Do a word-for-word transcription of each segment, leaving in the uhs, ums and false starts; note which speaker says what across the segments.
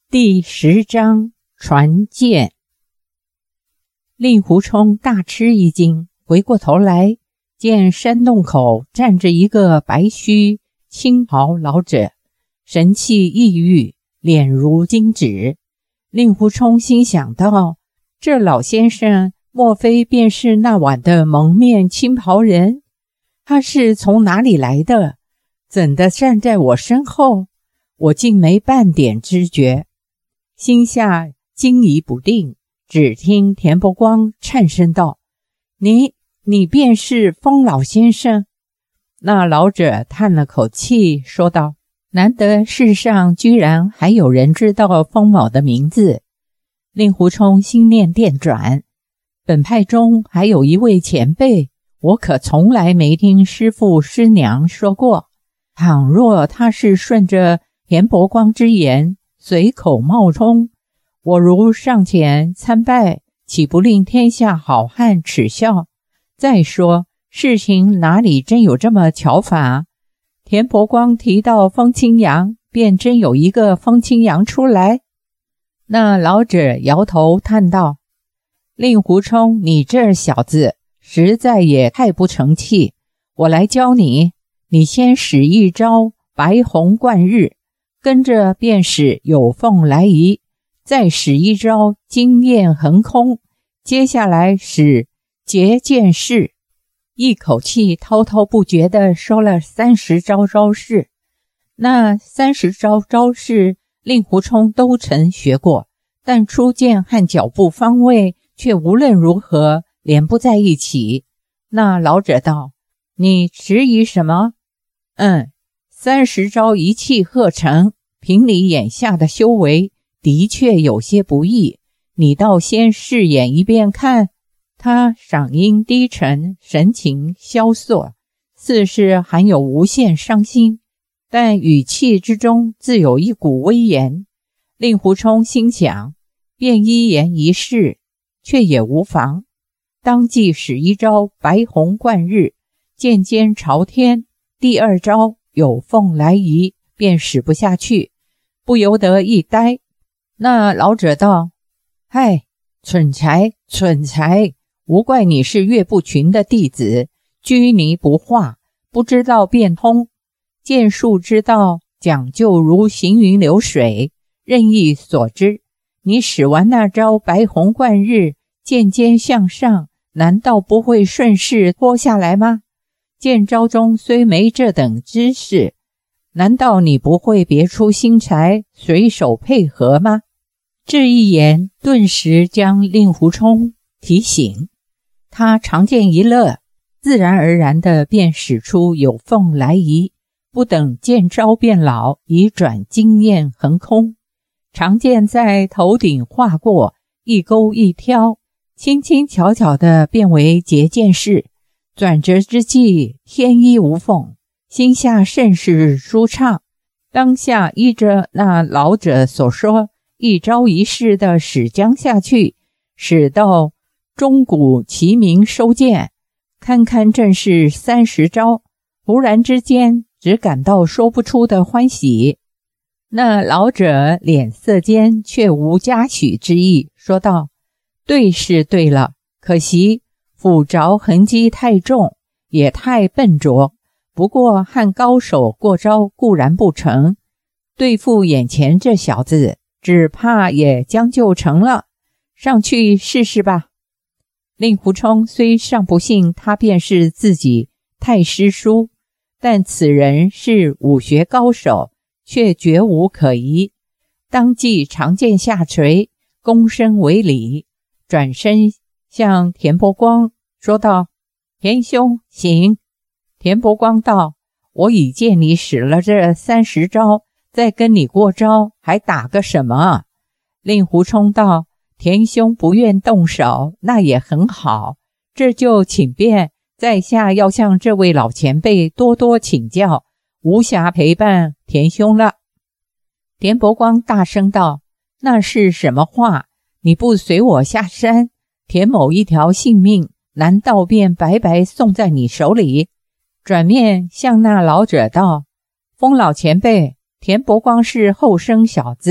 Speaker 1: 第十章传剑。令狐冲大吃一惊，回过头来，见山洞口站着一个白须青袍老者，神气异域，脸如金纸。令狐冲心想到，这老先生莫非便是那晚的蒙面青袍人？他是从哪里来的？怎的站在我身后？我竟没半点知觉。心下惊疑不定，只听田伯光颤声道：你你便是风老先生？那老者叹了口气说道：难得世上居然还有人知道风某的名字。令狐冲心念电转，本派中还有一位前辈，我可从来没听师父师娘说过。倘若他是顺着田伯光之言随口冒充，我如上前参拜，岂不令天下好汉耻笑？再说事情哪里真有这么巧法？田伯光提到风清扬，便真有一个风清扬出来。那老者摇头叹道：令狐冲，你这小子实在也太不成器，我来教你，你先使一招白虹贯日，跟着便使有凤来仪，再使一招惊焰横空，接下来使结剑式。一口气滔滔不绝地说了三十招招式。那三十招招式令狐冲都曾学过，但出剑和脚步方位却无论如何连不在一起。那老者道：你迟疑什么？嗯，三十招一气呵成，凭你眼下的修为，的确有些不易，你倒先试演一遍看。他嗓音低沉，神情萧索，似是含有无限伤心，但语气之中自有一股威严。令狐冲心想，便一言一试，却也无妨。当即使一招白虹贯日，剑尖朝天，第二招有凤来仪，便使不下去，不由得一呆。那老者道：嗨，蠢材蠢材，无怪你是岳不群的弟子，拘泥不化，不知道变通。剑术之道讲究如行云流水，任意所知。你使完那招白虹贯日，剑尖向上，难道不会顺势脱下来吗？剑招中虽没这等知识，难道你不会别出心裁，随手配合吗？这一言顿时将令狐冲提醒，他长剑一勒，自然而然地便使出有凤来仪，不等剑招变老，已转惊焰横空。长剑在头顶划过，一勾一挑，轻轻巧巧地变为结剑式。转折之际，天衣无缝，心下甚是舒畅。当下依着那老者所说，一招一式的使将下去，使到钟鼓齐鸣收剑，堪堪正是三十招。忽然之间，只感到说不出的欢喜。那老者脸色间却无嘉许之意，说道：对是对了，可惜斧着痕迹太重，也太笨拙，不过和高手过招固然不成，对付眼前这小子，只怕也将就成了。上去试试吧。令狐冲虽尚不信他便是自己太师叔，但此人是武学高手，却绝无可疑。当即长剑下垂，躬身为礼，转身向田伯光说道：田兄行。田伯光道：我已见你使了这三十招，再跟你过招，还打个什么？令狐冲道：田兄不愿动手，那也很好，这就请便，在下要向这位老前辈多多请教，无暇陪伴田兄了。田伯光大声道：那是什么话？你不随我下山，田某一条性命难道便白白送在你手里？转面向那老者道：风老前辈，田伯光是后生小子，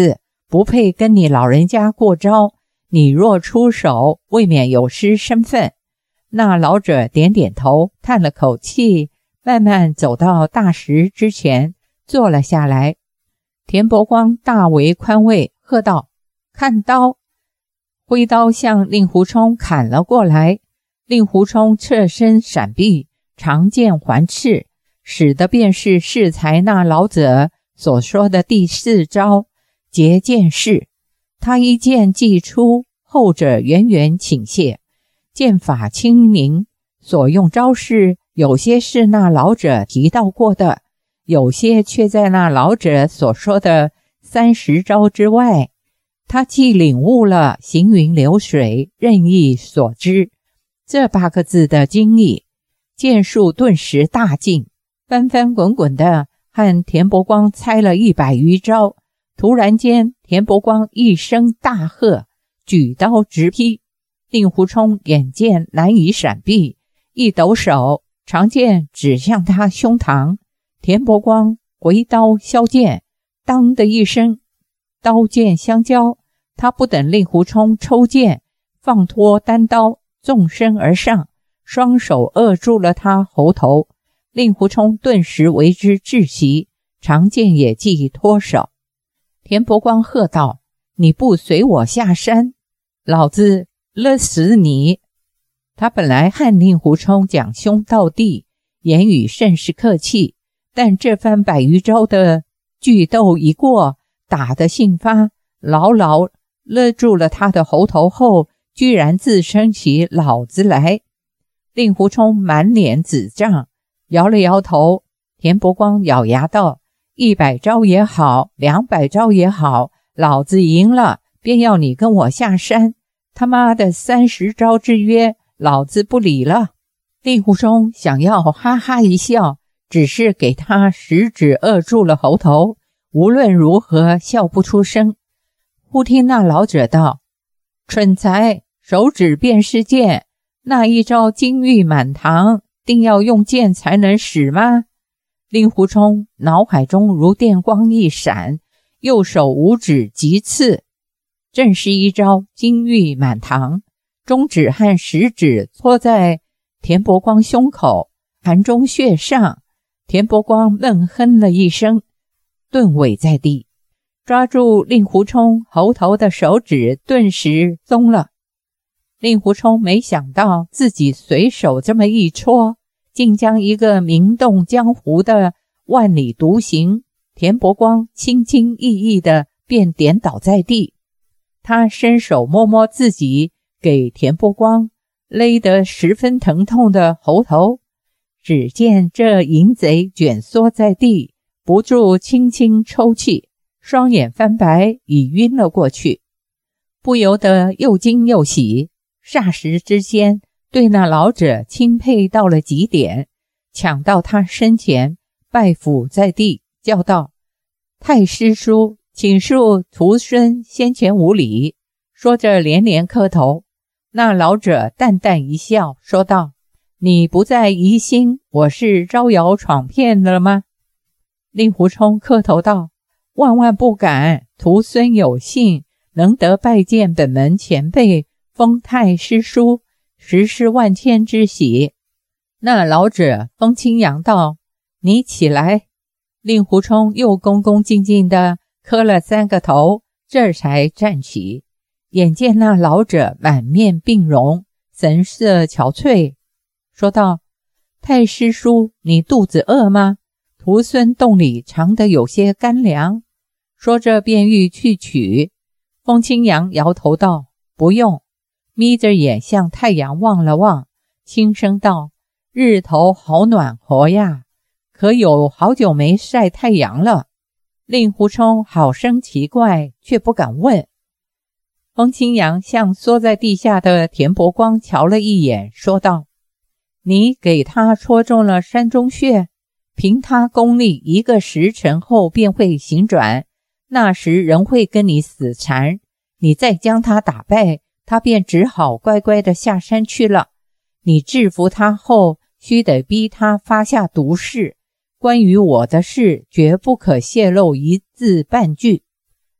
Speaker 1: 不配跟你老人家过招，你若出手，未免有失身份。那老者点点头，叹了口气，慢慢走到大石之前，坐了下来。田伯光大为宽慰，喝道：看刀！挥刀向令狐冲砍了过来。令狐冲侧身闪避，长剑环刺，使得便是适才那老者所说的第四招截剑式。他一剑击出，后者远远倾泻，剑法轻灵，所用招式有些是那老者提到过的，有些却在那老者所说的三十招之外。他既领悟了行云流水，任意所知这八个字的精义，剑术顿时大进，翻翻滚滚的和田伯光猜了一百余招。突然间，田伯光一声大喝，举刀直劈。令狐冲眼见难以闪避，一抖手，长剑指向他胸膛。田伯光回刀削剑，当的一声，刀剑相交。他不等令狐冲抽剑，放脱单刀，纵身而上，双手扼住了他喉头。令狐冲顿时为之窒息，长剑也即脱手。田伯光喝道：你不随我下山，老子勒死你！他本来和令狐冲讲兄道弟，言语甚是客气，但这番百余招的巨斗一过，打得兴发，牢牢勒住了他的喉头后，居然自称起老子来。令狐冲满脸紫胀，摇了摇头。田伯光咬牙道：一百招也好，两百招也好，老子赢了，便要你跟我下山。他妈的三十招之约，老子不理了。令狐冲想要哈哈一笑，只是给他食指扼住了喉头，无论如何笑不出声。忽听那老者道：蠢材，手指便是剑，那一招金玉满堂，定要用剑才能使吗？令狐冲脑海中如电光一闪，右手五指急刺，正是一招金玉满堂。中指和食指搓在田伯光胸口，含中穴上。田伯光闷哼了一声，顿萎在地。抓住令狐冲喉头的手指顿时松了。令狐冲没想到自己随手这么一戳，竟将一个名动江湖的万里独行田伯光轻轻易易的便点倒在地。他伸手摸摸自己给田伯光勒得十分疼痛的喉头，只见这淫贼卷缩在地，不住轻轻抽泣，双眼翻白，已晕了过去。不由得又惊又喜，霎时之间对那老者钦佩到了极点，抢到他身前，拜伏在地，叫道：太师叔，请恕徒孙先前无礼。说着连连磕头。那老者淡淡一笑，说道：你不再疑心我是招摇闯骗了吗？令狐冲磕头道：万万不敢，徒孙有幸能得拜见本门前辈封太师叔，实是万千之喜。那老者风清扬道：你起来。令狐冲又恭恭敬敬地磕了三个头，这才站起。眼见那老者满面病容，神色憔悴，说道：太师叔，你肚子饿吗？徒孙洞里藏得有些干粮。说着便欲去取。风清扬摇头道：不用。眯着眼向太阳望了望，轻声道：日头好暖和呀，可有好久没晒太阳了。令狐冲好生奇怪，却不敢问。风清扬向缩在地下的田伯光瞧了一眼，说道：你给他戳中了山中穴，凭他功力一个时辰后便会醒转，那时人会跟你死缠，你再将他打败，他便只好乖乖的下山去了。你制服他后，须得逼他发下毒誓，关于我的事绝不可泄露一字半句。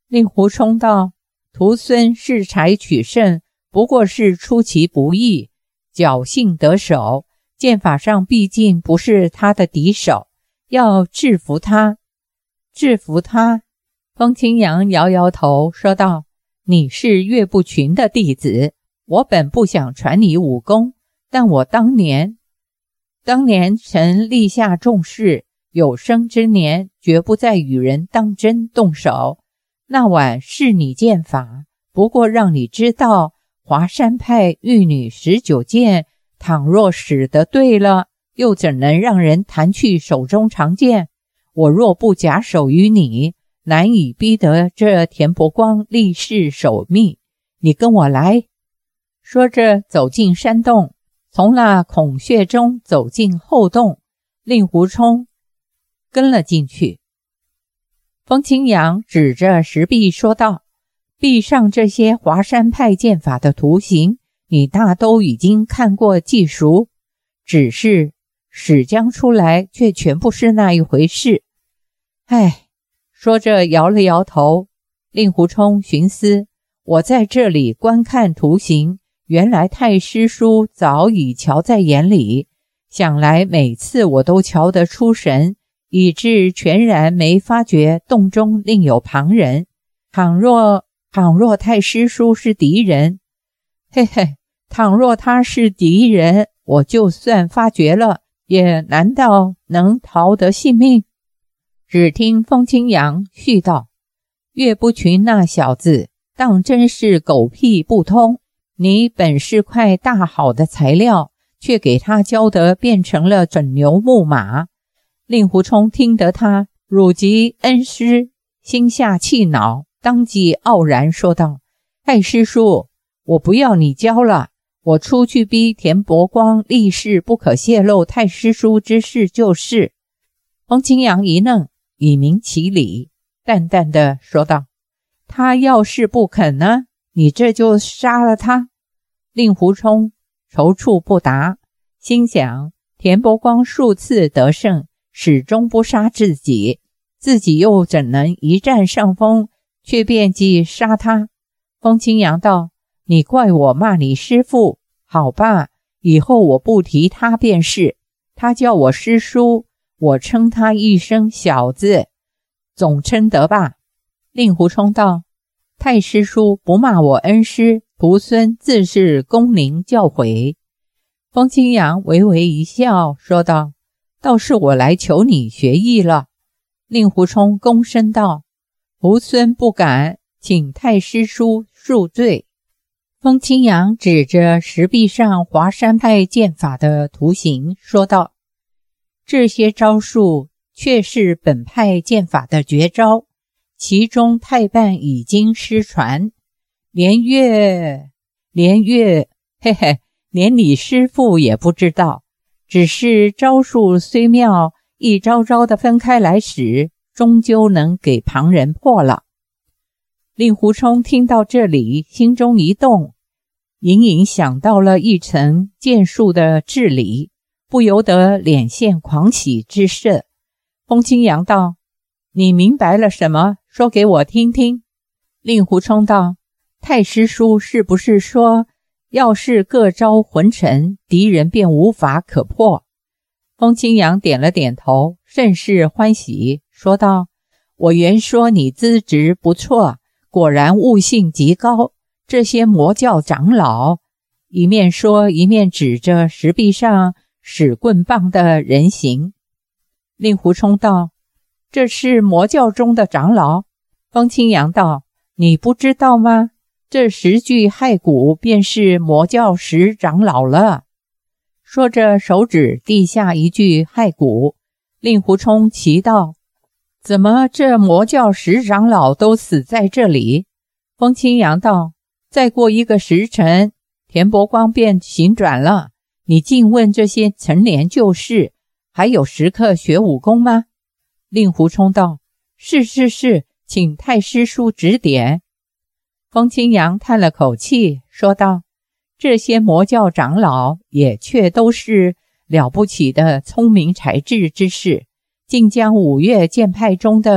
Speaker 1: 令狐冲道：徒孙恃才取胜，不过是出其不意，侥幸得手，剑法上毕竟不是他的敌手，要制服他。制服他？风清扬摇摇头说道：你是岳不群的弟子，我本不想传你武功，但我当年当年曾立下重誓，有生之年绝不再与人当真动手。那晚是你剑法，不过让你知道华山派玉女十九剑，倘若使得对了，又怎能让人弹去手中长剑？我若不假手于你，难以逼得这田伯光立誓守密。你跟我来。说着走进山洞，从那孔穴中走进后洞，令狐冲跟了进去。风清扬指着石壁说道：壁上这些华山派剑法的图形，你大都已经看过记熟，只是使将出来却全不是那一回事。唉，说着摇了摇头。令狐冲寻思，我在这里观看图形，原来太师叔早已瞧在眼里，想来每次我都瞧得出神，以致全然没发觉洞中另有旁人。倘若倘若太师叔是敌人，嘿嘿，倘若他是敌人，我就算发觉了，也难道能逃得性命？只听风清扬续道：岳不群那小子当真是狗屁不通，你本是块大好的材料，却给他教得变成了准牛木马。令狐冲听得他辱及恩师，心下气恼，当即傲然说道：太师叔，我不要你教了，我出去逼田伯光立誓不可泄露太师叔之事就是。风清扬一愣，以明其理，淡淡的说道：他要是不肯呢，你这就杀了他。令狐冲踌躇不答，心想田伯光数次得胜，始终不杀自己，自己又怎能一占上风，却便即杀他？风清扬道：你怪我骂你师父，好吧，以后我不提他便是，他叫我师叔，我称他一声小子，总称得吧。令狐冲道：太师叔不骂我恩师，徒孙自是恭临教诲。风清扬微微一笑说道：倒是我来求你学艺了。令狐冲躬身道：徒孙不敢，请太师叔恕罪。风清扬指着石壁上华山派剑法的图形说道：这些招数却是本派剑法的绝招，其中太半已经失传，连岳连岳嘿嘿，连你师父也不知道，只是招数虽妙，一招招的分开来使，终究能给旁人破了。令狐冲听到这里，心中一动，隐隐想到了一层剑术的治理，不由得脸现狂喜之色。风清扬道：你明白了什么？说给我听听。令狐冲道：太师叔是不是说，要是各招浑沉，敌人便无法可破？风清扬点了点头，甚是欢喜，说道：我原说你资质不错，果然悟性极高，这些魔教长老，一面说一面指着石壁上使棍棒的人形。令狐冲道：这是魔教中的长老？风清扬道：你不知道吗？这十具骸骨便是魔教十长老了。说着手指地下一具骸骨。令狐冲奇道：怎么这魔教十长老都死在这里？风清扬道：再过一个时辰，田伯光便行转了，你竟问这些陈年旧事，还有时刻学武功吗？令狐冲道：是是是，请太师叔指点。风清扬叹了口气说道：这些魔教长老也却都是了不起的聪明才智之士，竟将五岳剑派中的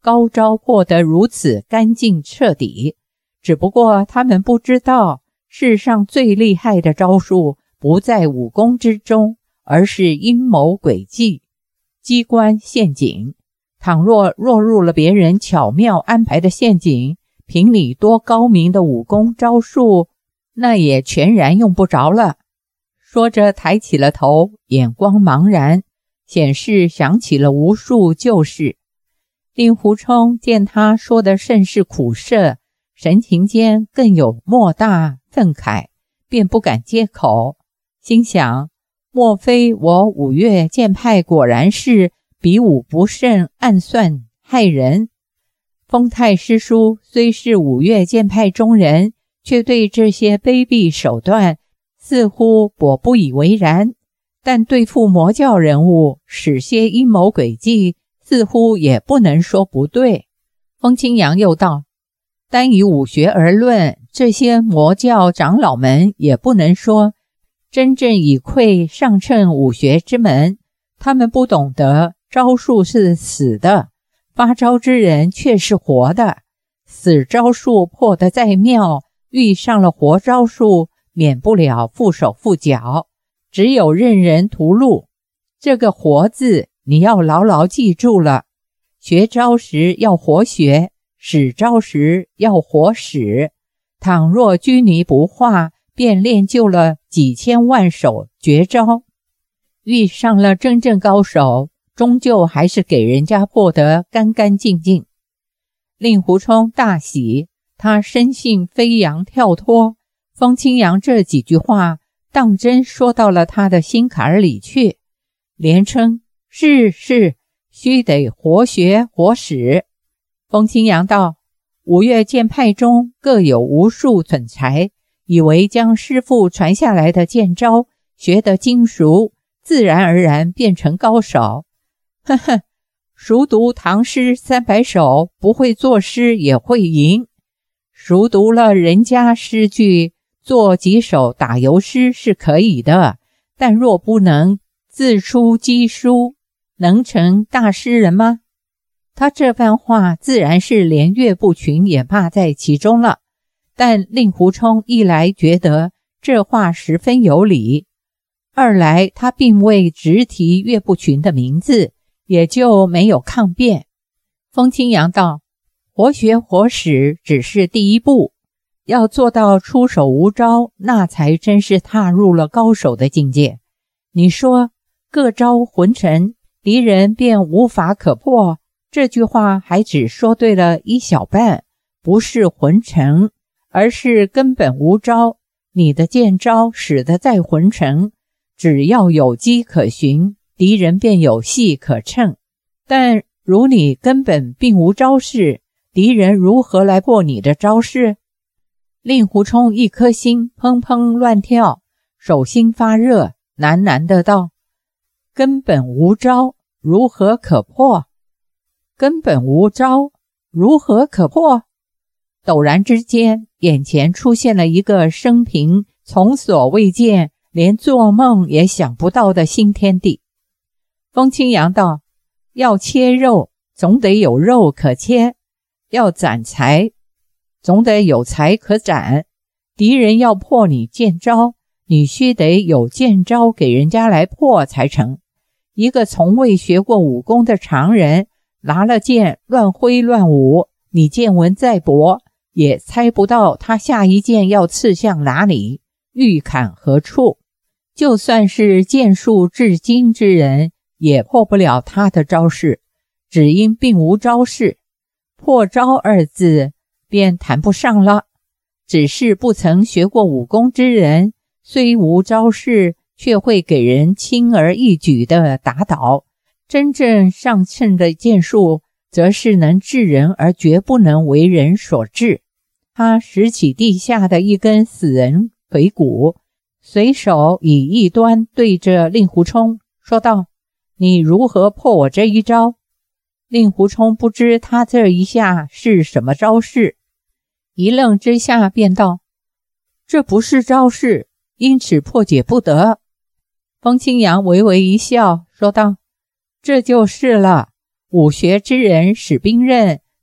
Speaker 1: 高招破得如此干净彻底，只不过他们不知道，世上最厉害的招数不在武功之中，而是阴谋诡计、机关陷阱。倘若落入了别人巧妙安排的陷阱，凭你多高明的武功招数，那也全然用不着了。说着抬起了头，眼光茫然，显示想起了无数旧事。令狐冲见他说的甚是苦涩，神情间更有莫大愤慨，便不敢接口，心想，莫非我五岳剑派果然是比武不慎，暗算害人？丰太师叔虽是五岳剑派中人，却对这些卑鄙手段似乎我不以为然，但对付魔教人物使些阴谋诡计，似乎也不能说不对。风清扬又道，单以武学而论，这些魔教长老们也不能说真正以窥上乘武学之门，他们不懂得招数是死的，发招之人却是活的。死招数破得再妙，遇上了活招数，免不了缚手缚脚，只有任人屠戮。这个活字你要牢牢记住了，学招时要活学，使招时要活使。倘若拘泥不化，便练就了几千万手绝招，遇上了真正高手，终究还是给人家破得干干净净。令狐冲大喜，他生性飞扬跳脱，风清扬这几句话当真说到了他的心坎里去，连称是是，须得活学活使。风清扬道，五岳剑派中各有无数蠢才，以为将师父传下来的剑招学得精熟，自然而然变成高手。呵呵，熟读唐诗三百首，不会作诗也会吟。熟读了人家诗句，做几首打油诗是可以的，但若不能自出机书，能成大诗人吗？他这番话自然是连岳不群也骂在其中了，但令狐冲一来觉得这话十分有理，二来他并未直提岳不群的名字，也就没有抗辩。风清扬道，活学活使只是第一步，要做到出手无招，那才真是踏入了高手的境界。你说各招浑沉，敌人便无法可破，这句话还只说对了一小半，不是浑沉，而是根本无招。你的剑招使得再浑沉，只要有机可循，敌人便有戏可乘。但如你根本并无招式，敌人如何来破你的招式？令狐冲一颗心砰砰乱跳，手心发热，喃喃的道，根本无招，如何可破？根本无招，如何可破？陡然之间，眼前出现了一个生平从所未见，连做梦也想不到的新天地。风清扬道，要切肉，总得有肉可切；要斩财，总得有财可斩。敌人要破你剑招，你须得有剑招给人家来破才成。一个从未学过武功的常人，拿了剑乱挥乱舞，你剑文再薄，也猜不到他下一剑要刺向哪里，欲砍何处。就算是剑术至精之人，也破不了他的招式，只因并无招式。破招二字便谈不上了，只是不曾学过武功之人，虽无招式，却会给人轻而易举地打倒。真正上乘的剑术，则是能治人而绝不能为人所治。他拾起地下的一根死人腿骨，随手以一端对着令狐冲说道，你如何破我这一招？令狐冲不知他这一下是什么招式，一愣之下便道，这不是招式，因此破解不得。风清扬微微一笑说道，这就是了，武学之人使兵刃，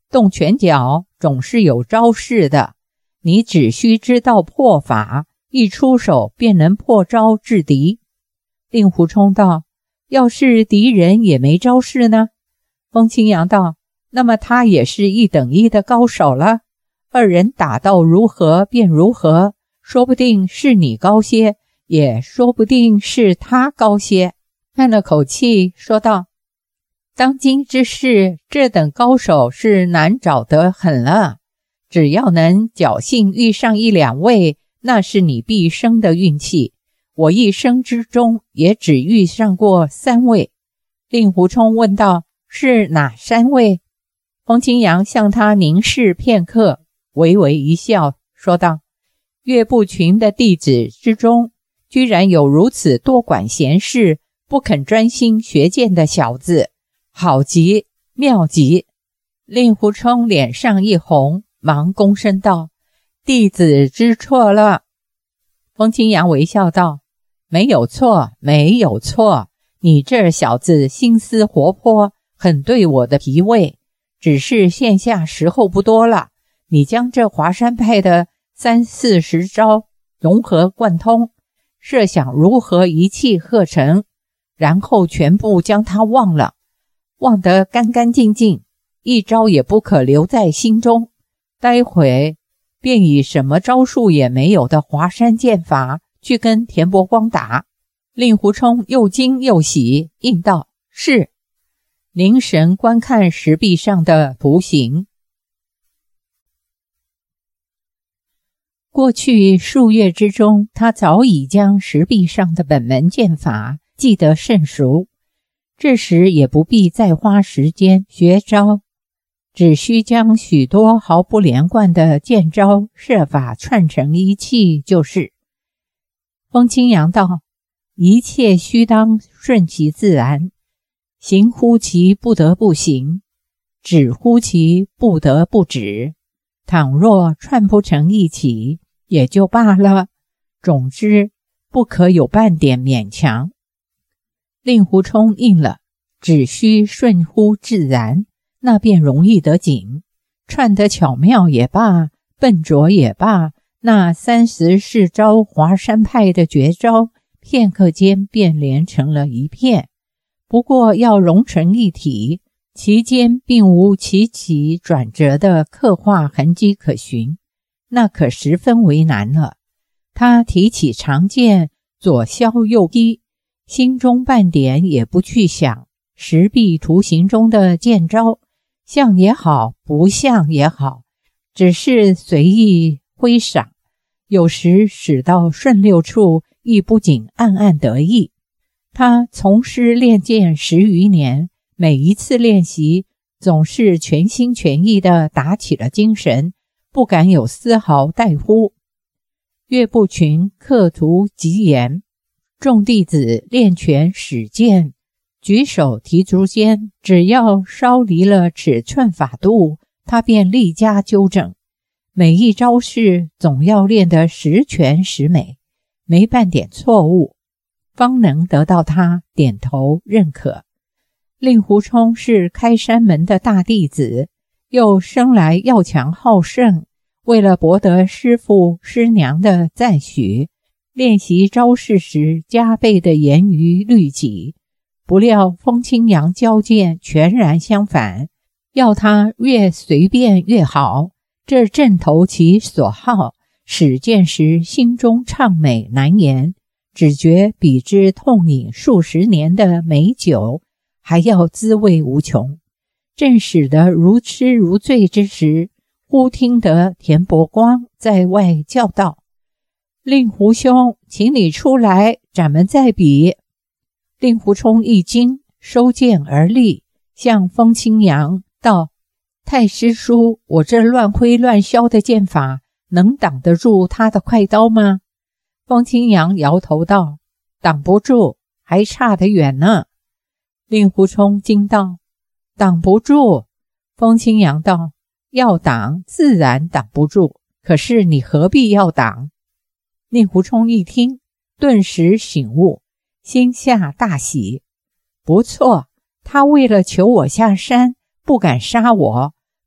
Speaker 1: 动拳脚总是有招式的，你只需知道破法，一出手便能破招制敌。令狐冲道：要是敌人也没招式呢？风清扬道：那么他也是一等一的高手了，二人打到如何便如何，说不定是你高些，也说不定是他高些。叹了口气说道：当今之事，这等高手是难找得很了，只要能侥幸遇上一两位，那是你毕生的运气，我一生之中也只遇上过三位。令狐冲问道：是哪三位？风清扬向他凝视片刻，微微一笑说道：岳不群的弟子之中，居然有如此多管闲事，不肯专心学剑的小子，好极妙极。令狐冲脸上一红，忙躬身道：弟子知错了。风清扬微笑道：没有错，没有错，你这小子心思活泼，很对我的脾胃，只是现下时候不多了，你将这华山派的三四十招融合贯通，设想如何一气呵成，然后全部将它忘了，忘得干干净净，一招也不可留在心中，待会便以什么招数也没有的华山剑法去跟田伯光打。令狐冲又惊又喜，应道：是。凝神观看石壁上的图形。过去数月之中，他早已将石壁上的本门剑法记得甚熟，这时也不必再花时间学招，只需将许多毫不连贯的剑招设法串成一气就是。风清扬道：一切须当顺其自然，行乎其不得不行，止乎其不得不止，倘若串不成一起也就罢了，总之不可有半点勉强。令狐冲应了，只需顺乎自然，那便容易得紧，串得巧妙也罢，笨拙也罢，那三十四招华山派的绝招片刻间便连成了一片。不过要融成一体，其间并无起起转折的刻画痕迹可循，那可十分为难了。他提起长剑，左削右劈，心中半点也不去想石壁图形中的剑招，像也好，不像也好，只是随意挥洒，有时使到顺溜处，亦不仅暗暗得意。他从师练剑十余年，每一次练习总是全心全意地打起了精神，不敢有丝毫怠忽。岳不群刻图极严，众弟子练拳使剑，举手提足间，只要稍离了尺寸法度，他便立加纠正，每一招式总要练得十全十美，没半点错误，方能得到他点头认可。令狐冲是开山门的大弟子，又生来要强好胜，为了博得师父师娘的赞许，练习招式时加倍的严于律己。不料风清扬教剑全然相反，要他越随便越好，这正投其所好，使剑时心中畅美难言，只觉比之痛饮数十年的美酒还要滋味无穷。正使得如痴如醉之时，忽听得田伯光在外叫道：令狐兄，请你出来，咱们再比。令狐冲一惊，收剑而立，向风清扬道：太师叔，我这乱挥乱削的剑法能挡得住他的快刀吗？风清扬摇头道：挡不住，还差得远呢。令狐冲惊道：挡不住？风清扬道：要挡自然挡不住，可是你何必要挡？令狐冲一听，顿时醒悟，心下大喜。不错，他为了求我下山，不敢杀我，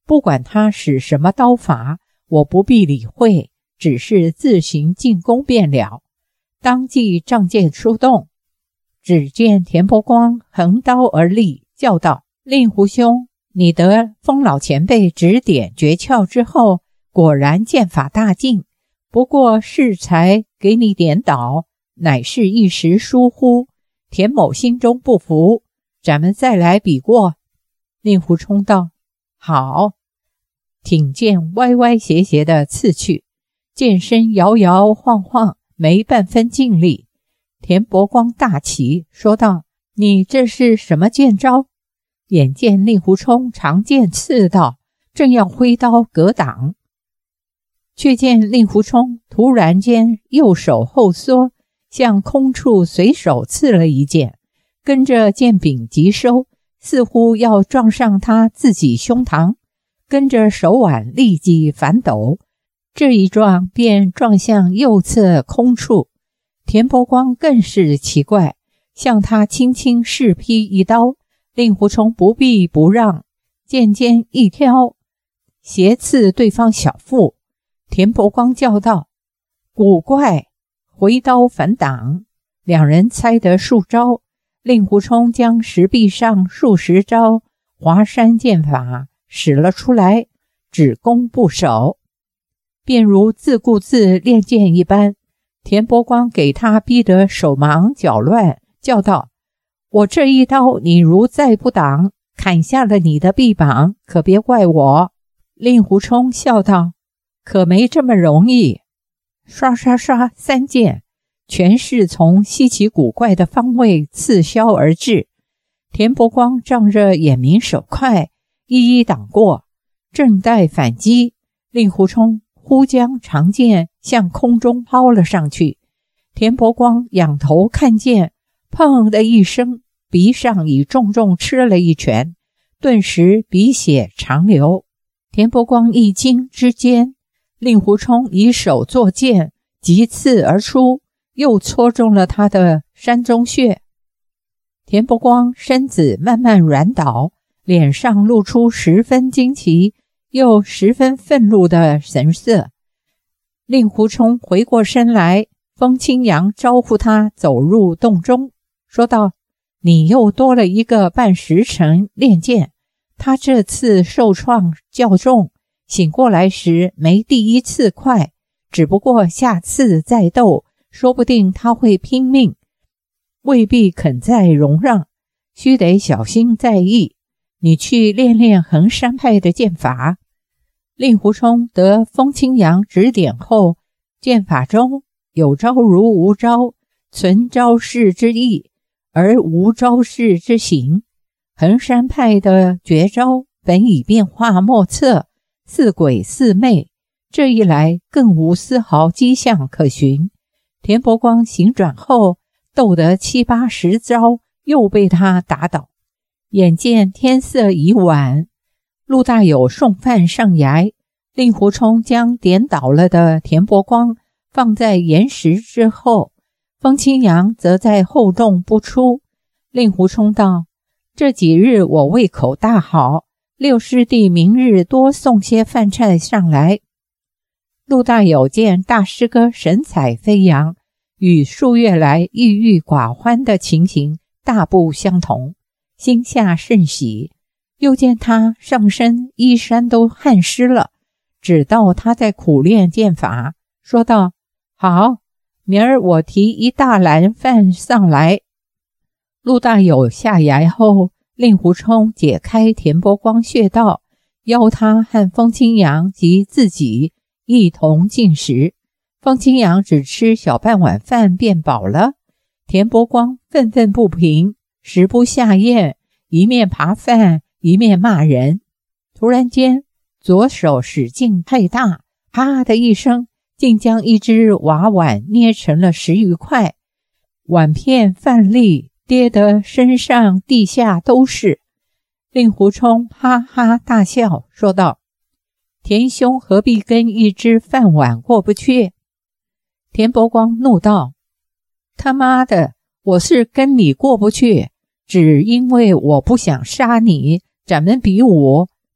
Speaker 1: 不管他使什么刀法，我不必理会，只是自行进攻便了。当即仗剑出动，只见田伯光横刀而立，叫道：令狐兄，你得风老前辈指点诀窍之后，果然剑法大进，不过适才给你点倒，乃是一时疏忽，田某心中不服，咱们再来比过。令狐冲道：好。挺剑歪歪斜斜地刺去，剑身摇摇晃晃，没半分劲力。田伯光大奇，说道：你这是什么剑招？眼见令狐冲长剑刺到，正要挥刀格挡，却见令狐冲突然间右手后缩，向空处随手刺了一剑，跟着剑柄急收，似乎要撞上他自己胸膛，跟着手腕立即反抖，这一撞便撞向右侧空处。田伯光更是奇怪，向他轻轻试劈一刀，令狐冲不避不让，剑尖一挑，斜刺对方小腹。田伯光叫道：古怪！回刀反挡，两人猜得数招。令狐冲将石壁上数十招华山剑法使了出来，只攻不守，便如自顾自练剑一般。田伯光给他逼得手忙脚乱，叫道：我这一刀你如再不挡，砍下了你的臂膀，可别怪我。令狐冲笑道：可没这么容易。刷刷刷三剑，全是从稀奇古怪的方位刺削而至。田伯光仗着眼明手快，一一挡过，正待反击，令狐冲忽将长剑向空中抛了上去。田伯光仰头看见，砰的一声，鼻上已重重吃了一拳，顿时鼻血长流。田伯光一惊之间，令狐冲以手作剑，急刺而出，又戳中了他的山中穴。田伯光身子慢慢软倒，脸上露出十分惊奇又十分愤怒的神色。令狐冲回过身来，风清扬招呼他走入洞中，说道：你又多了一个半时辰练剑。他这次受创较重，醒过来时没第一次快，只不过下次再斗，说不定他会拼命，未必肯再容让，须得小心在意。你去练练衡山派的剑法。令狐冲得风清扬指点后，剑法中有招如无招，存招式之意，而无招式之形。衡山派的绝招本已变化莫测，似鬼似魅，这一来更无丝毫迹象可循。田伯光醒转后，斗得七八十招，又被他打倒。眼见天色已晚，陆大有送饭上崖，令狐冲将点倒了的田伯光放在岩石之后，风清扬则在后洞不出。令狐冲道：这几日我胃口大好，六师弟明日多送些饭菜上来。陆大有见大师哥神采飞扬，与数月来郁郁寡欢的情形大不相同，心下甚喜。又见他上身衣衫都汗湿了，只道他在苦练剑法，说道：好，明儿我提一大篮饭上来。陆大有下崖后，令狐冲解开田伯光穴道，邀他和风清扬及自己一同进食。风清扬只吃小半碗饭便饱了，田伯光愤愤不平，食不下咽，一面扒饭一面骂人。突然间左手使劲太大，啪的一声，竟将一只瓦碗捏成了十余块，碗片饭粒跌得身上地下都是。令狐冲哈哈大笑，说道：田兄何必跟一只饭碗过不去？田伯光怒道：他妈的，我是跟你过不去，只因为我不想杀你，咱们比武，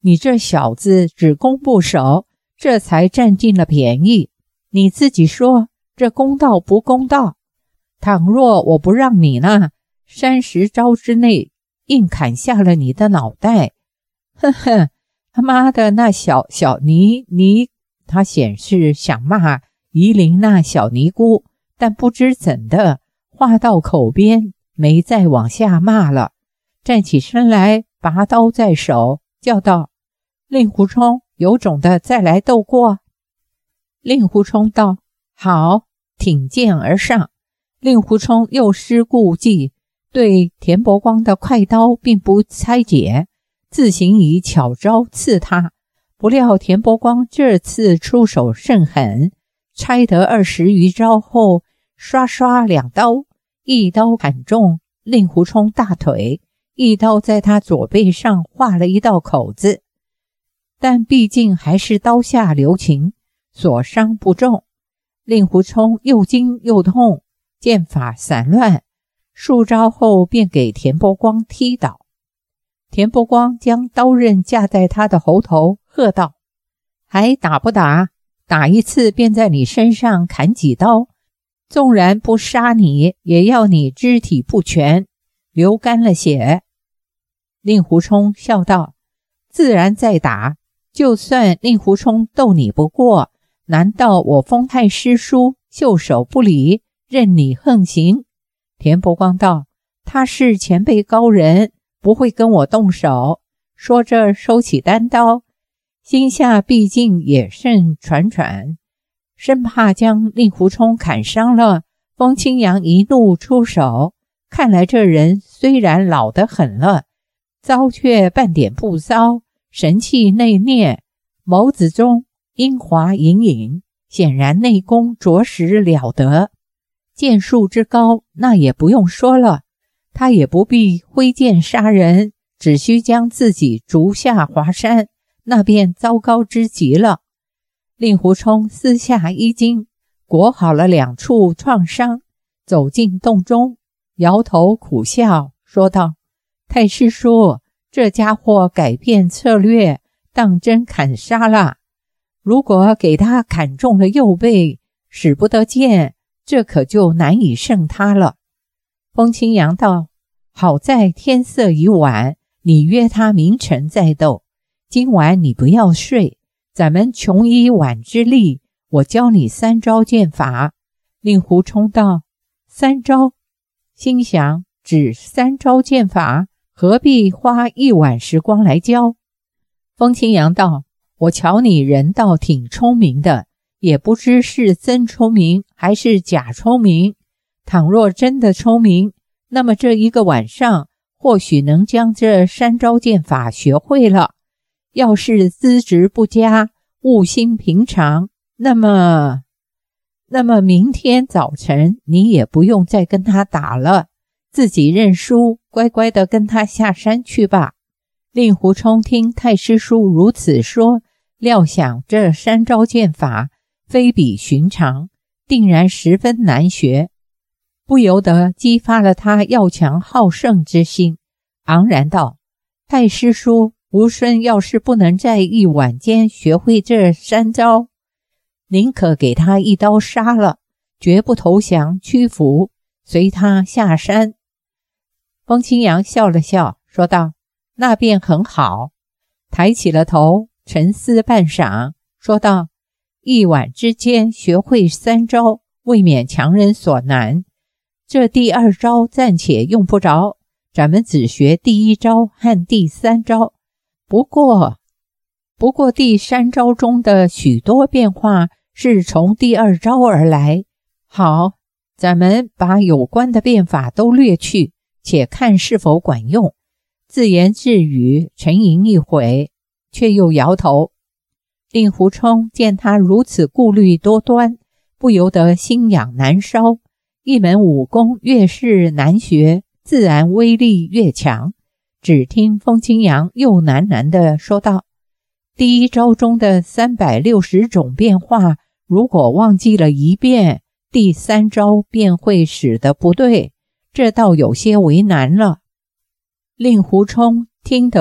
Speaker 1: 你这小子只攻不守，这才占尽了便宜。你自己说，这公道不公道？倘若我不让你呢，三十招之内硬砍下了你的脑袋，呵呵，他妈的那小小尼尼，他显示想骂夷陵那小尼姑，但不知怎的话到口边，没再往下骂了，站起身来，拔刀在手，叫道：令狐冲，有种的再来斗过。令狐冲道：好，挺剑而上。令狐冲又施故技，对田伯光的快刀并不拆解，自行以巧招刺他。不料田伯光这次出手甚狠，拆得二十余招后，刷刷两刀，一刀砍中令狐冲大腿，一刀在他左背上划了一道口子，但毕竟还是刀下留情，所伤不重。令狐冲又惊又痛，剑法散乱，数招后便给田伯光踢倒。田伯光将刀刃架在他的喉头，喝道：还打不打？打一次便在你身上砍几刀，纵然不杀你，也要你肢体不全，流干了血。令狐冲笑道：自然再打，就算令狐冲斗你不过，难道我封太师叔袖手不理，任你横行？田伯光道：他是前辈高人，不会跟我动手。说着收起单刀，心下毕竟也甚喘喘，生怕将令狐冲砍伤了。风清扬一怒出手，看来这人虽然老得很了，糟却半点不糟，神气内敛，眸子中阴华隐隐，显然内功着实了得。剑术之高，那也不用说了，他也不必挥剑杀人，只需将自己逐下华山，那便糟糕之极了。令狐冲撕下衣襟，裹好了两处创伤，走进洞中，摇头苦笑，说道：太师叔，这家伙改变策略，当真砍杀了。如果给他砍中了右背，使不得剑，这可就难以胜他了。风清扬道：好在天色已晚，你约他明晨再斗。今晚你不要睡，咱们穷一晚之力，我教你三招剑法。令狐冲道：三招？心想只三招剑法，何必花一晚时光来教？风清扬道：我瞧你人倒挺聪明的，也不知是真聪明还是假聪明。倘若真的聪明，那么这一个晚上或许能将这三招剑法学会了。要是资质不佳，悟性平常，那么那么明天早晨你也不用再跟他打了，自己认输，乖乖地跟他下山去吧。令狐冲听太师叔如此说，料想这三招剑法非比寻常，定然十分难学，不由得激发了他要强好胜之心，昂然道：太师叔，吾孙要是不能在一晚间学会这三招，宁可给他一刀杀了，绝不投降屈服，随他下山。风清扬笑了笑，说道：那便很好。抬起了头，沉思半晌，说道：一晚之间学会三招，未免强人所难。这第二招暂且用不着，咱们只学第一招和第三招。不过不过第三招中的许多变化是从第二招而来。好，咱们把有关的变法都略去，且看是否管用。自言自语沉吟一会，却又摇头。令狐冲见他如此顾虑多端，不由得心痒难烧。一门武功越是难学，自然威力越强。只听风清扬又喃喃地说道：第一招中的三百六十种变化，如果忘记了一遍，第三招便会使得不对，这倒有些为难了。令狐冲听得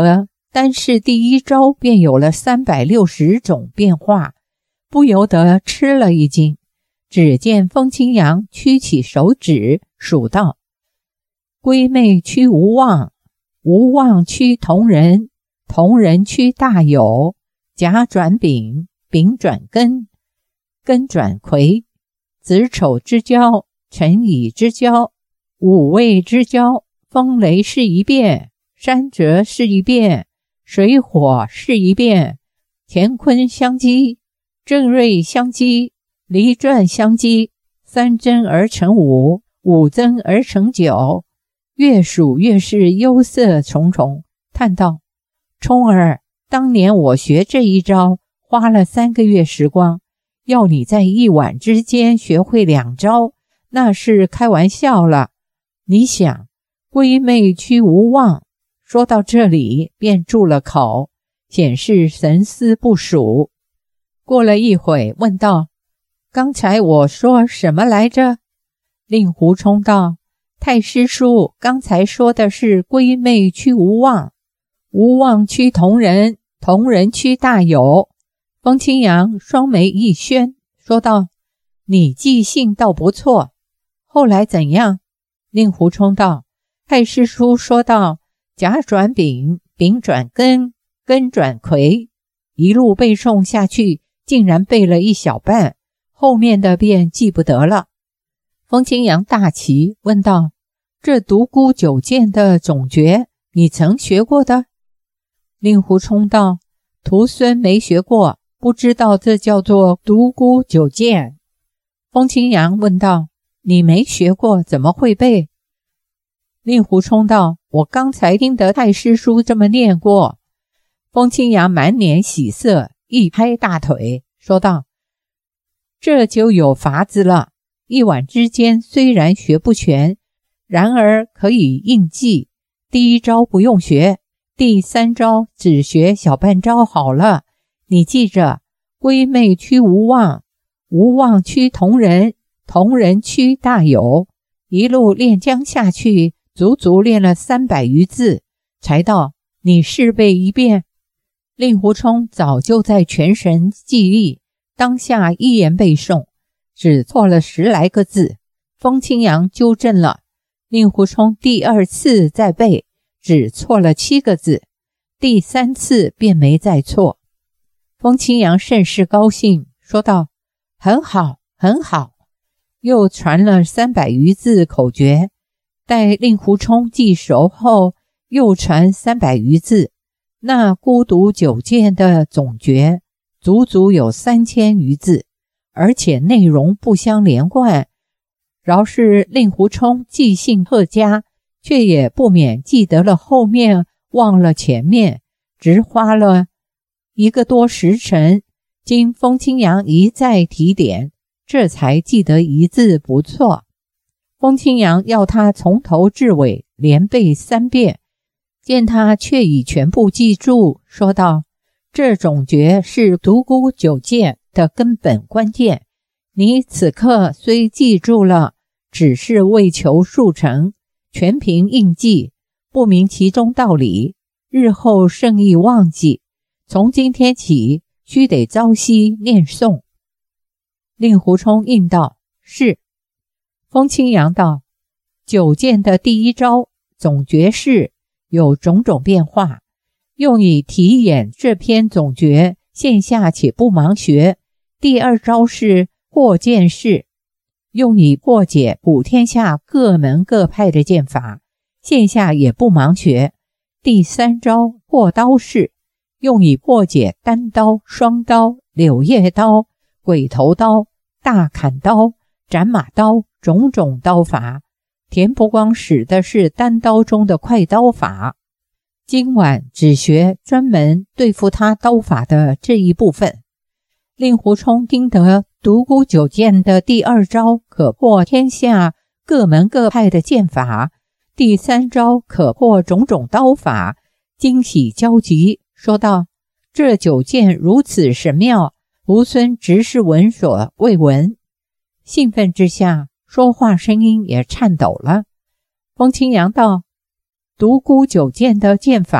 Speaker 1: 单是第一招便有了三百六十种变化，不由得吃了一惊。只见风清扬屈起手指数道：归妹屈无望，无望屈同人，同人屈大有，甲转丙，丙转庚，庚转癸，子丑之交，辰乙之交，午未之交，风雷是一变，山泽是一变，水火是一变，乾坤相击，正瑞相击，离转相击，三增而成五，五增而成九，越数越是忧色重重，叹道：冲儿，当年我学这一招花了三个月时光，要你在一晚之间学会两招，那是开玩笑了。你想，归妹屈无望。说到这里便住了口，显示神思不属。过了一会问道：刚才我说什么来着？令狐冲道：太师叔刚才说的是归妹屈无望，无望屈同人，同人屈大有。风清扬双眉一宣，说道：你记性倒不错，后来怎样？令狐冲道：太师叔说道：甲转丙，丙转庚，庚转癸，一路背诵下去，竟然背了一小半，后面的便记不得了。风清扬大奇，问道：这独孤九剑的总诀你曾学过的？令狐冲道：徒孙没学过，不知道这叫做独孤九剑。风清扬问道：你没学过怎么会背？令狐冲道：我刚才听得太师叔这么念过。风清扬满脸喜色，一拍大腿，说道：这就有法子了，一晚之间虽然学不全，然而可以应记。第一招不用学，第三招只学小半招好了。你记着，归妹屈无望，无望屈同人，同人屈大有，一路练将下去，足足练了三百余字，才到你试背一遍。令狐冲早就在全神记忆，当下一言背诵，只错了十来个字。风清扬纠正了，令狐冲第二次再背，只错了七个字，第三次便没再错。风清扬甚是高兴，说道：很好很好。又传了三百余字口诀，待令狐冲记熟后，又传三百余字。那孤独九剑的总诀足足有三千余字，而且内容不相连贯。饶是令狐冲记性特佳，却也不免记得了后面，忘了前面，只花了一个多时辰。经风清扬一再提点，这才记得一字不错。风清扬要他从头至尾连背三遍，见他却已全部记住，说道：这总诀是独孤九剑的根本关键，你此刻虽记住了，只是为求速成，全凭印记，不明其中道理，日后甚易忘记。从今天起，须得朝夕念诵。令狐冲应道：是。风清扬道：九剑的第一招总诀式有种种变化，用以提演这篇总诀，线下且不盲学。第二招是破剑式，用以破解普天下各门各派的剑法，线下也不盲学。第三招破刀式，用以破解单刀、双刀、柳叶刀、鬼头刀、大砍刀、斩马刀种种刀法。田伯光使的是单刀中的快刀法，今晚只学专门对付他刀法的这一部分。令狐冲听得独孤九剑的第二招可破天下各门各派的剑法，第三招可破种种刀法，惊喜交集，说道：这九剑如此神妙，徒孙直是闻所未闻。兴奋之下，说话声音也颤抖了。风清扬道：独孤九剑的剑法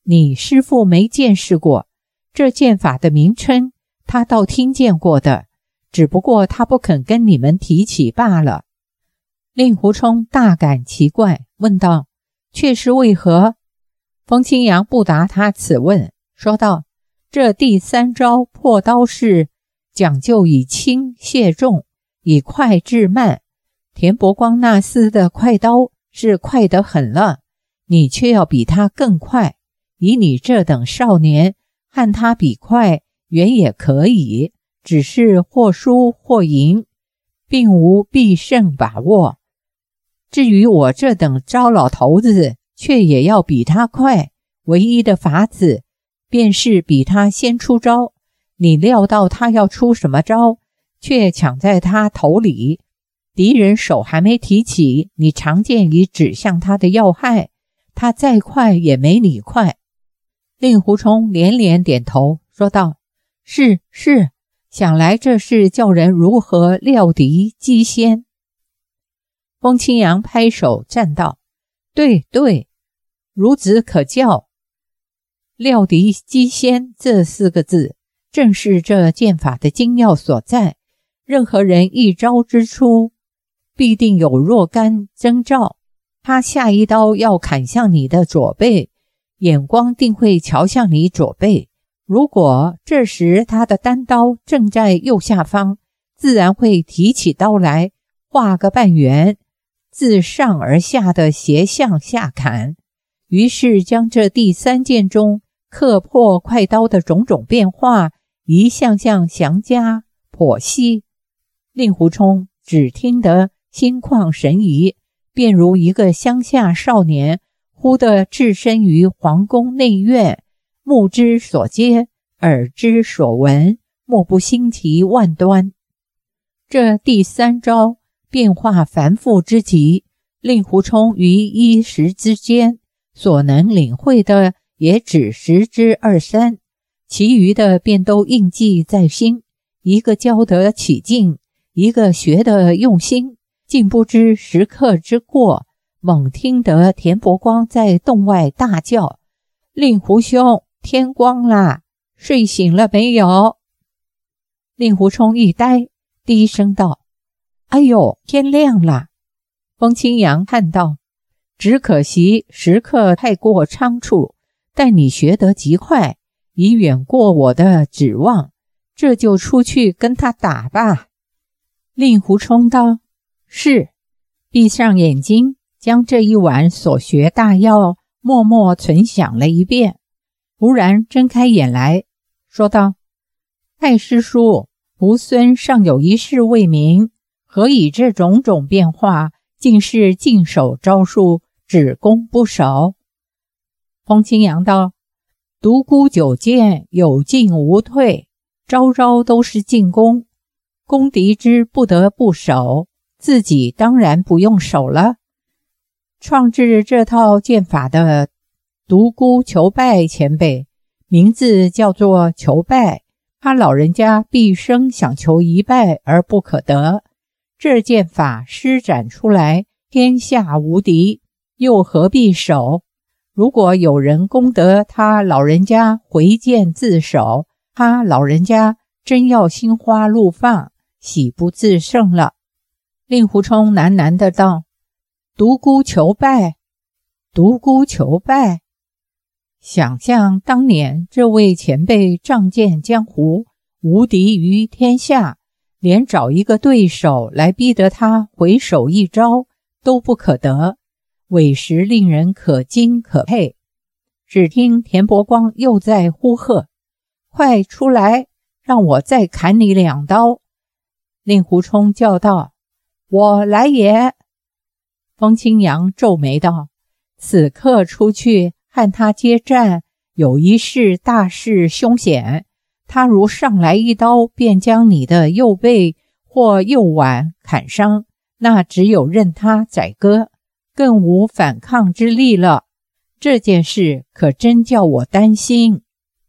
Speaker 1: 你师父没见识过，这剑法的名称他倒听见过的，只不过他不肯跟你们提起罢了。令狐冲大感奇怪，问道：却是为何？风清扬不答他此问，说道：这第三招破刀式讲究以轻卸重，以快制慢。田伯光那厮的快刀是快得很了，你却要比他更快。以你这等少年，和他比快原也可以，只是或输或赢，并无必胜把握。至于我这等糟老头子，却也要比他快，唯一的法子便是比他先出招。你料到他要出什么招，却抢在他头里，敌人手还没提起，你长剑已指向他的要害，他再快也没你快。令狐冲连连点头，说道：是是，想来这是叫人如何料敌击先。风清扬拍手赞道：对对，孺子可教。料敌击先这四个字，正是这剑法的精要所在。任何人一招之初，必定有若干征兆。他下一刀要砍向你的左背，眼光定会瞧向你左背。如果这时他的单刀正在右下方，自然会提起刀来，画个半圆，自上而下的斜向下砍。于是将这第三剑中刻破快刀的种种变化一项项详加剖析。令狐冲只听得心旷神怡，便如一个乡下少年忽地置身于皇宫内院，目之所接，耳之所闻，莫不新奇万端。这第三招变化繁复之极，令狐冲于一时之间所能领会的也只十之二三，其余的便都印记在心，一个教得起劲，一个学得用心，竟不知时刻之过。猛听得田伯光在洞外大叫：令狐兄，天光啦，睡醒了没有？令狐冲一呆，低声道：哎呦，天亮了。风清扬叹道：只可惜时刻太过仓促，但你学得极快，已远过我的指望，这就出去跟他打吧。令狐冲道：是。闭上眼睛，将这一晚所学大要默默存想了一遍，忽然睁开眼来，说道：太师叔，徒孙尚有一事未明，何以这种种变化，竟是尽守招数，只攻不守？风清扬道：独孤九剑有进无退，招招都是进攻，攻敌之不得不守，自己当然不用守了。创制这套剑法的独孤求败前辈，名字叫做求败，他老人家毕生想求一败而不可得，这剑法施展出来，天下无敌，又何必守？如果有人攻得他老人家回剑自守，他老人家真要心花怒放，喜不自胜了。令狐冲喃喃的道：独孤求败，独孤求败。想象当年这位前辈仗剑江湖，无敌于天下，连找一个对手来逼得他回手一招都不可得，委实令人可敬可佩。只听田伯光又在呼喝：快出来，让我再砍你两刀。令狐冲叫道：我来也。风清扬皱眉道：此刻出去和他接战，有一事大事凶险，他如上来一刀便将你的右背或右腕砍伤，那只有任他宰割，更无反抗之力了。这件事可真叫我担心。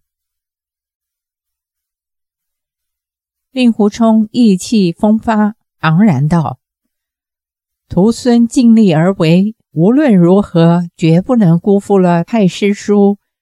Speaker 1: 令狐冲意气风发，昂然道：徒孙尽力而为，无论如何绝不能辜负了太师叔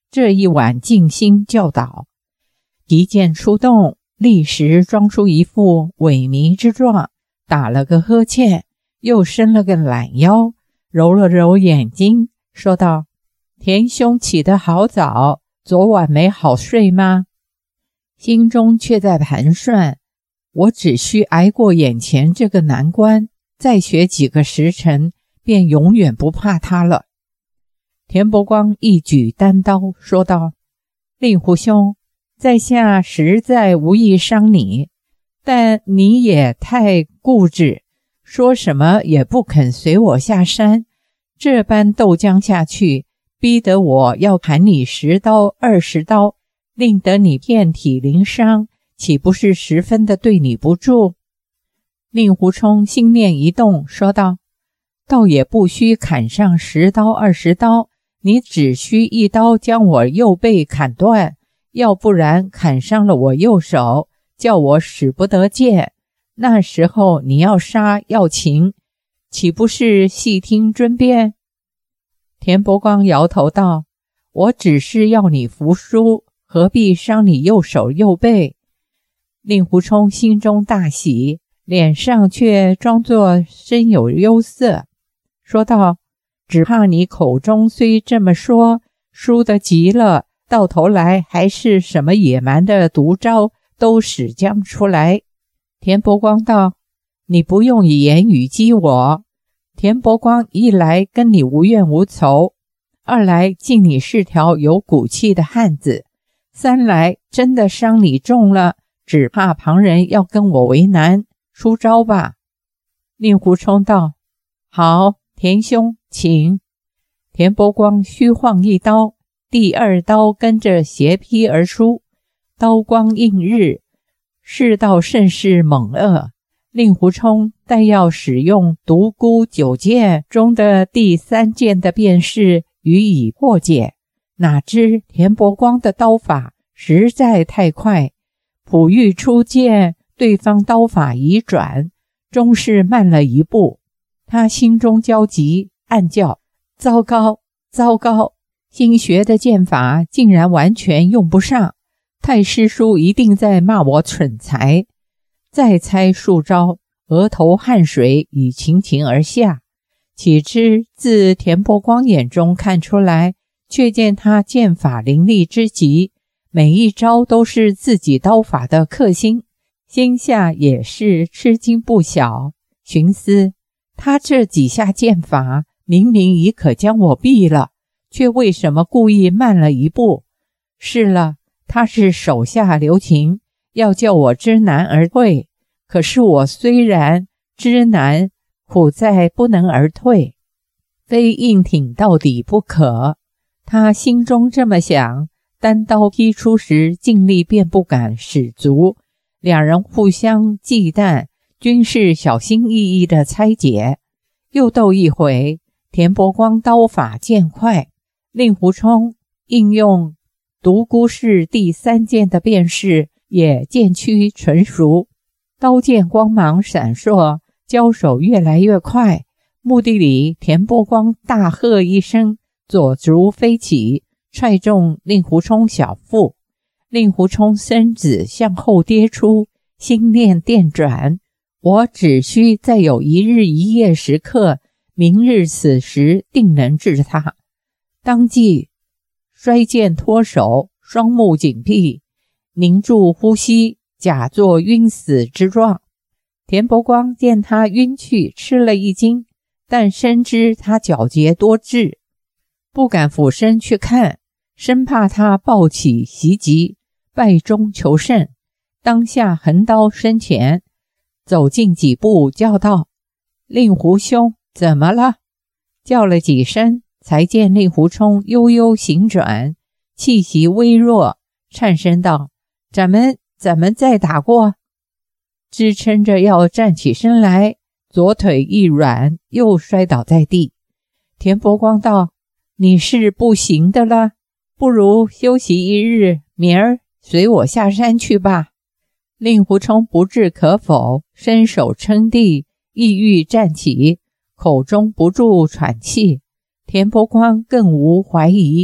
Speaker 1: 这一晚静心教导。一剑出动，立时装出一副萎靡之状，打了个呵欠，又伸了个懒腰，揉了揉眼睛，说道：田兄起得好早，昨晚没好睡吗？心中却在盘算，我只需挨过眼前这个难关，再学几个时辰，便永远不怕他了。田伯光一举单刀，说道：令狐兄，在下实在无意伤你，但你也太固执，说什么也不肯随我下山，这般斗将下去，逼得我要砍你十刀二十刀，令得你遍体鳞伤，岂不是十分的对你不住？令狐冲心念一动，说道：倒也不须砍上十刀二十刀，你只需一刀将我右背砍断，要不然砍伤了我右手，叫我使不得剑，那时候你要杀要擒，岂不是细听尊便？田伯光摇头道：我只是要你服输，何必伤你右手右背？令狐冲心中大喜，脸上却装作深有忧色，说道：只怕你口中虽这么说，输得急了，到头来还是什么野蛮的毒招都使将出来。田伯光道：你不用以言语激我，田伯光一来跟你无怨无仇，二来敬你是条有骨气的汉子，三来真的伤你重了，只怕旁人要跟我为难，出招吧。令狐冲道：好，田兄请。田伯光虚晃一刀，第二刀跟着斜劈而出，刀光映日，世道甚是猛恶。令狐冲但要使用独孤九剑中的第三剑的便是予以破解，哪知田伯光的刀法实在太快，普欲出剑，对方刀法已转，终是慢了一步。他心中焦急，暗叫：糟糕糟糕，新学的剑法竟然完全用不上，太师叔一定在骂我蠢材。再猜数招，额头汗水已倾倾而下。岂知自田伯光眼中看出来，却见他剑法凌厉之极，每一招都是自己刀法的克星，心下也是吃惊不小，寻思他这几下剑法明明已可将我毙了，却为什么故意慢了一步？是了，他是手下留情，要叫我知难而退，可是我虽然知难，苦在不能而退，非硬挺到底不可。他心中这么想，单刀劈出时尽力便不敢使足，两人互相忌惮，均是小心翼翼的拆解。又斗一回，田伯光刀法剑快，令狐冲应用独孤式第三剑的便是也剑躯纯熟，刀剑光芒闪烁，交手越来越快。墓地里田伯光大喝一声，左足飞起，踹中令狐冲小腹，令狐冲身子向后跌出，心念电转，我只需再有一日一夜时刻，明日此时定能治他。当即摔剑脱手，双目紧闭，凝住呼吸，假作晕死之状。田伯光见他晕去，吃了一惊，但深知他皎洁多智，不敢俯身去看，生怕他暴起袭击，败中求胜。当下横刀身前，走近几步，叫道：令狐兄，怎么了？叫了几声，才见令狐冲悠悠行转，气息微弱，颤声道：咱们咱们再打过？支撑着要站起身来，左腿一软，又摔倒在地。田伯光道：你是不行的了，不如休息一日，明儿随我下山去吧。令狐冲不置可否，伸手撑地，意欲站起，口中不住喘气。田伯光更无怀疑，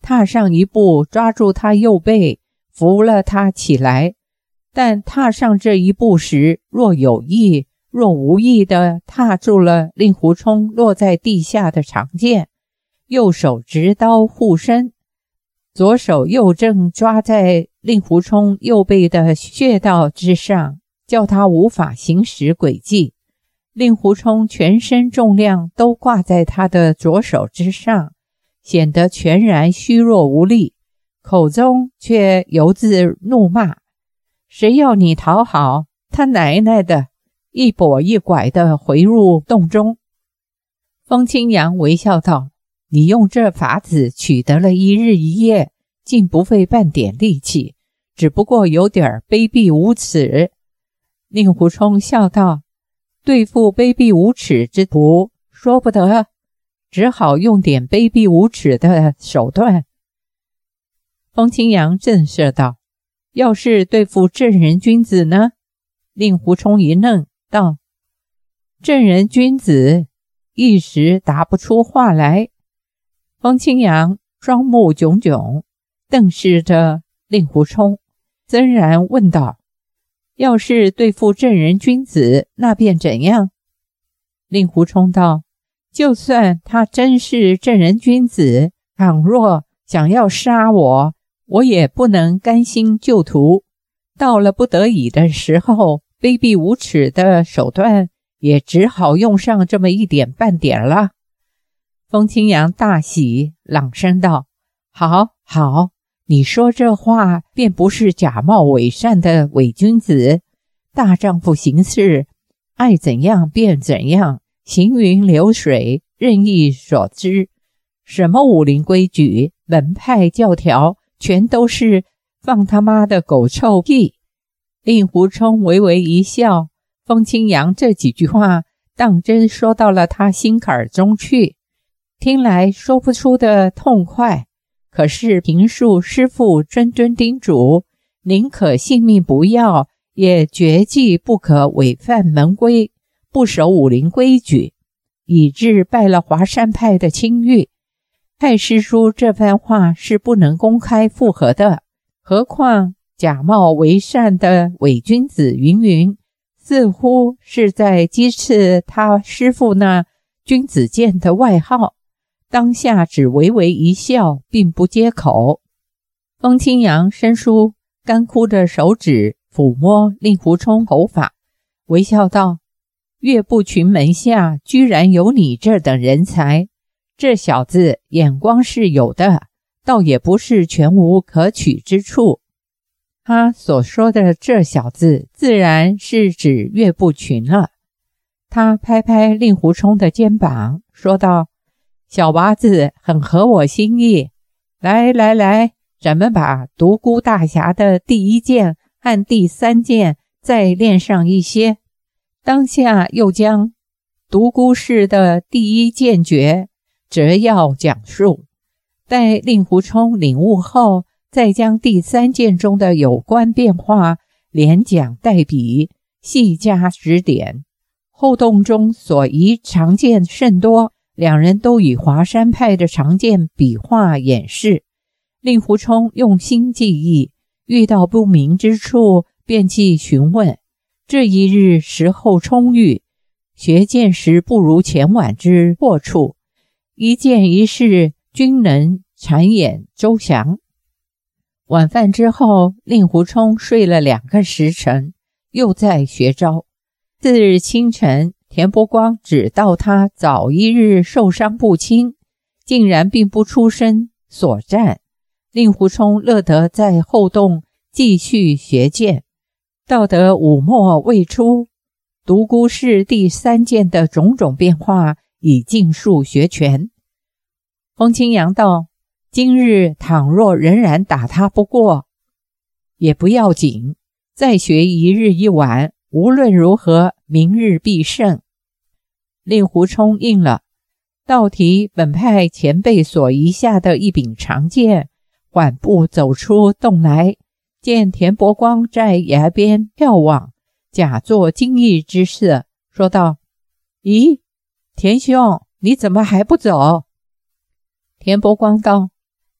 Speaker 1: 踏上一步，抓住他右背，扶了他起来。但踏上这一步时，若有意若无意地踏住了令狐冲落在地下的长剑，右手执刀护身，左手又正抓在令狐冲右背的穴道之上，叫他无法行使诡计。令狐冲全身重量都挂在他的左手之上，显得全然虚弱无力，口中却犹自怒骂：谁要你讨好，他奶奶的！一跛一拐地回入洞中。风清扬微笑道：你用这法子取得了一日一夜，竟不费半点力气，只不过有点卑鄙无耻。令狐冲笑道：对付卑鄙无耻之徒，说不得，只好用点卑鄙无耻的手段。风清扬震慑道：要是对付正人君子呢？令狐冲一愣，道：正人君子，一时答不出话来。风清扬双目炯炯，瞪视着令狐冲，森然问道：要是对付正人君子，那便怎样？令狐冲道：就算他真是正人君子，倘若想要杀我，我也不能甘心就图。到了不得已的时候，卑鄙无耻的手段也只好用上这么一点半点了。风清扬大喜，朗声道：好好，你说这话便不是假冒伪善的伪君子。大丈夫行事，爱怎样便怎样，行云流水，任意所知。什么武林规矩、门派教条，全都是放他妈的狗臭屁。令狐冲微微一笑，风清扬这几句话当真说到了他心坎中去，听来说不出的痛快。可是平素师父谆谆叮嘱，宁可性命不要，也绝技不可违反门规，不守武林规矩，以致败了华山派的清誉。太师叔这番话是不能公开附和的，何况假冒为善的伪君子云云，似乎是在讥刺他师父那君子剑的外号。当下只微微一笑，并不接口。风清扬伸出干枯的手指抚摸令狐冲头发，微笑道：岳不群门下居然有你这等人才，这小子眼光是有的，倒也不是全无可取之处。他所说的这小子自然是指岳不群了。他拍拍令狐冲的肩膀，说道：小娃子很合我心意，来来来，咱们把独孤大侠的第一剑和第三剑再练上一些。当下又将独孤氏的第一剑诀折要讲述，待令狐冲领悟后，再将第三剑中的有关变化连讲带比，细加指点。后洞中所疑长剑甚多，两人都以华山派的长剑比划演示。令狐冲用心记忆，遇到不明之处便去询问。这一日时候充裕，学剑时不如前晚之过处，一剑一式均能阐演周详。晚饭之后，令狐冲睡了两个时辰，又在学招。次日清晨，田伯光只道他早一日受伤不轻，竟然并不出声所战。令狐冲乐得在后洞继续学剑，到得午末未出，独孤氏第三剑的种种变化已尽数学全。风清扬道：今日倘若仍然打他不过，也不要紧，再学一日一晚，无论如何明日必胜。令狐冲应了，倒提本派前辈所遗下的一柄长剑，缓步走出洞来，见田伯光在崖边眺望，假作惊异之色，说道：咦，田兄，你怎么还不走？田伯光道：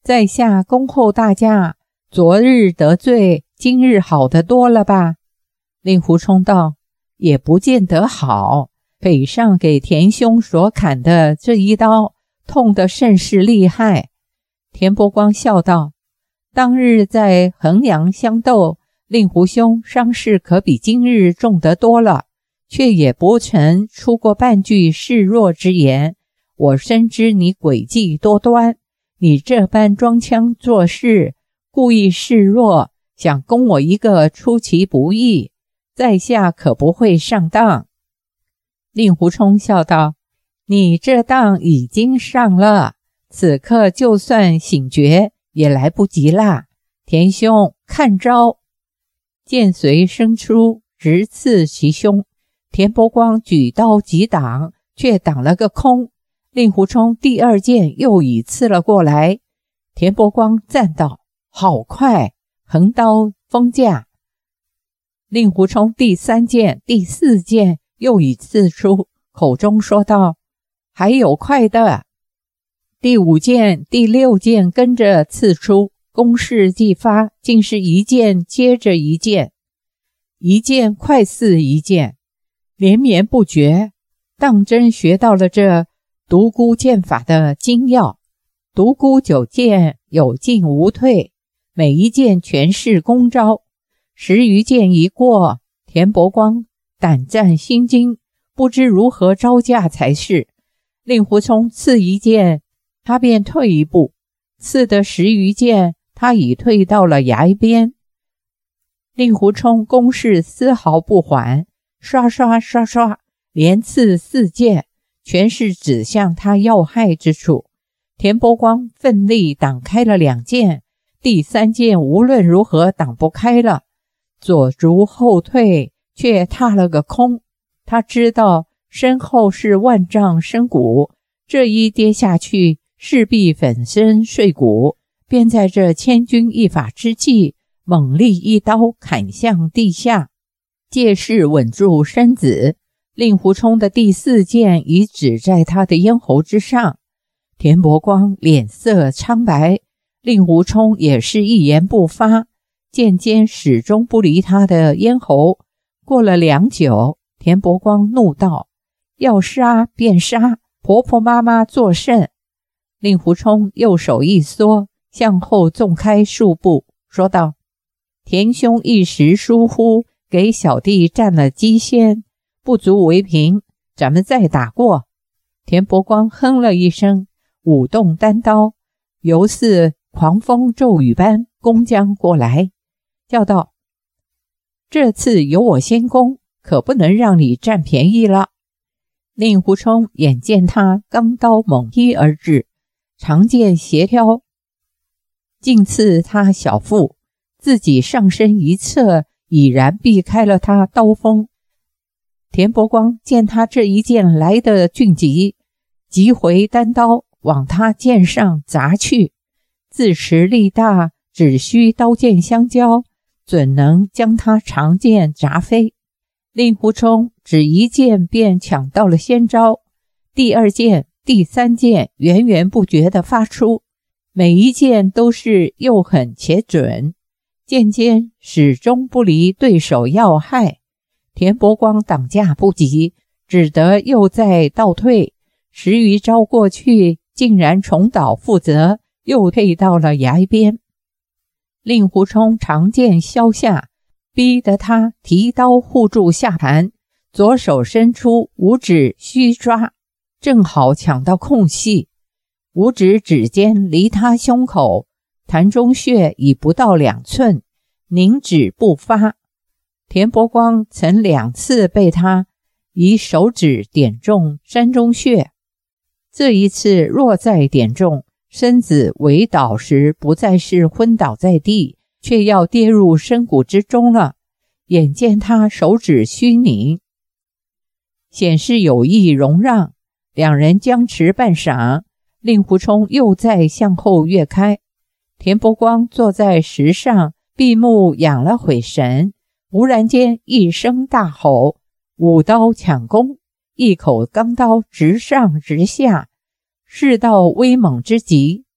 Speaker 1: 在下恭候大驾，昨日得罪，今日好得多了吧？令狐冲道：也不见得好，北上给田兄所砍的这一刀，痛得甚是厉害。田伯光笑道：当日在衡阳相斗，令狐兄伤势可比今日重得多了，却也不曾出过半句示弱之言。我深知你诡计多端，你这般装腔作势，故意示弱，想攻我一个出其不意，在下可不会上当。令狐冲笑道：你这当已经上了，此刻就算醒觉也来不及啦。田兄看招！剑随生出，直刺其胸。田伯光举刀急挡，却挡了个空。令狐冲第二剑又已刺了过来。田伯光赞道：好快，横刀锋架。令狐冲第三剑、第四剑又已刺出，口中说道：还有快的。第五剑、第六剑跟着刺出，攻势既发，竟是一剑接着一剑，一剑快似一剑，连绵不绝，当真学到了这独孤剑法的精要。独孤九剑有进无退，每一剑全是功招。十余剑一过，田伯光胆战心惊，不知如何招架才是。令狐冲刺一剑，他便退一步，刺得十余剑，他已退到了崖边。令狐冲攻势丝毫不缓，刷刷刷刷连刺四剑，全是指向他要害之处。田伯光奋力挡开了两剑，第三剑无论如何挡不开了，左逐后退，却踏了个空。他知道身后是万丈深谷，这一跌下去势必粉身碎骨，便在这千钧一发之际，猛力一刀砍向地下，借势稳住身子。令狐冲的第四剑已指在他的咽喉之上。田伯光脸色苍白，令狐冲也是一言不发，剑尖始终不离他的咽喉。过了良久，田伯光怒道：要杀便杀，婆婆妈妈作甚？令狐冲右手一缩，向后纵开数步，说道：田兄一时疏忽，给小弟占了机先，不足为凭，咱们再打过。田伯光哼了一声，舞动单刀，犹似狂风骤雨般攻将过来，叫道：这次由我先攻，可不能让你占便宜了。令狐冲眼见他钢刀猛劈而至，长剑斜挑，竟刺他小腹，自己上身一侧，已然避开了他刀锋。田伯光见他这一剑来得迅疾，急回单刀往他剑上砸去，自持力大，只需刀剑相交，准能将他长剑砸飞。令狐冲只一剑便抢到了先招，第二剑、第三剑源源不绝地发出，每一剑都是又狠且准，剑尖始终不离对手要害。田伯光挡架不及，只得又再倒退，十余招过去，竟然重蹈覆辙，又退到了崖边。令狐冲长剑削下，逼得他提刀护住下盘，左手伸出，五指虚抓，正好抢到空隙，五指指尖离他胸口，潭中穴已不到两寸，凝止不发。田伯光曾两次被他以手指点中山中穴，这一次若再点中，身子围倒时不再是昏倒在地，却要跌入深谷之中了。眼见他手指虚凝，显示有意容让，两人僵持半晌，令狐冲又再向后跃开。田伯光坐在石上，闭目养了会神，忽然间一声大吼，舞刀抢攻，一口钢刀直上直下，势道威猛之极。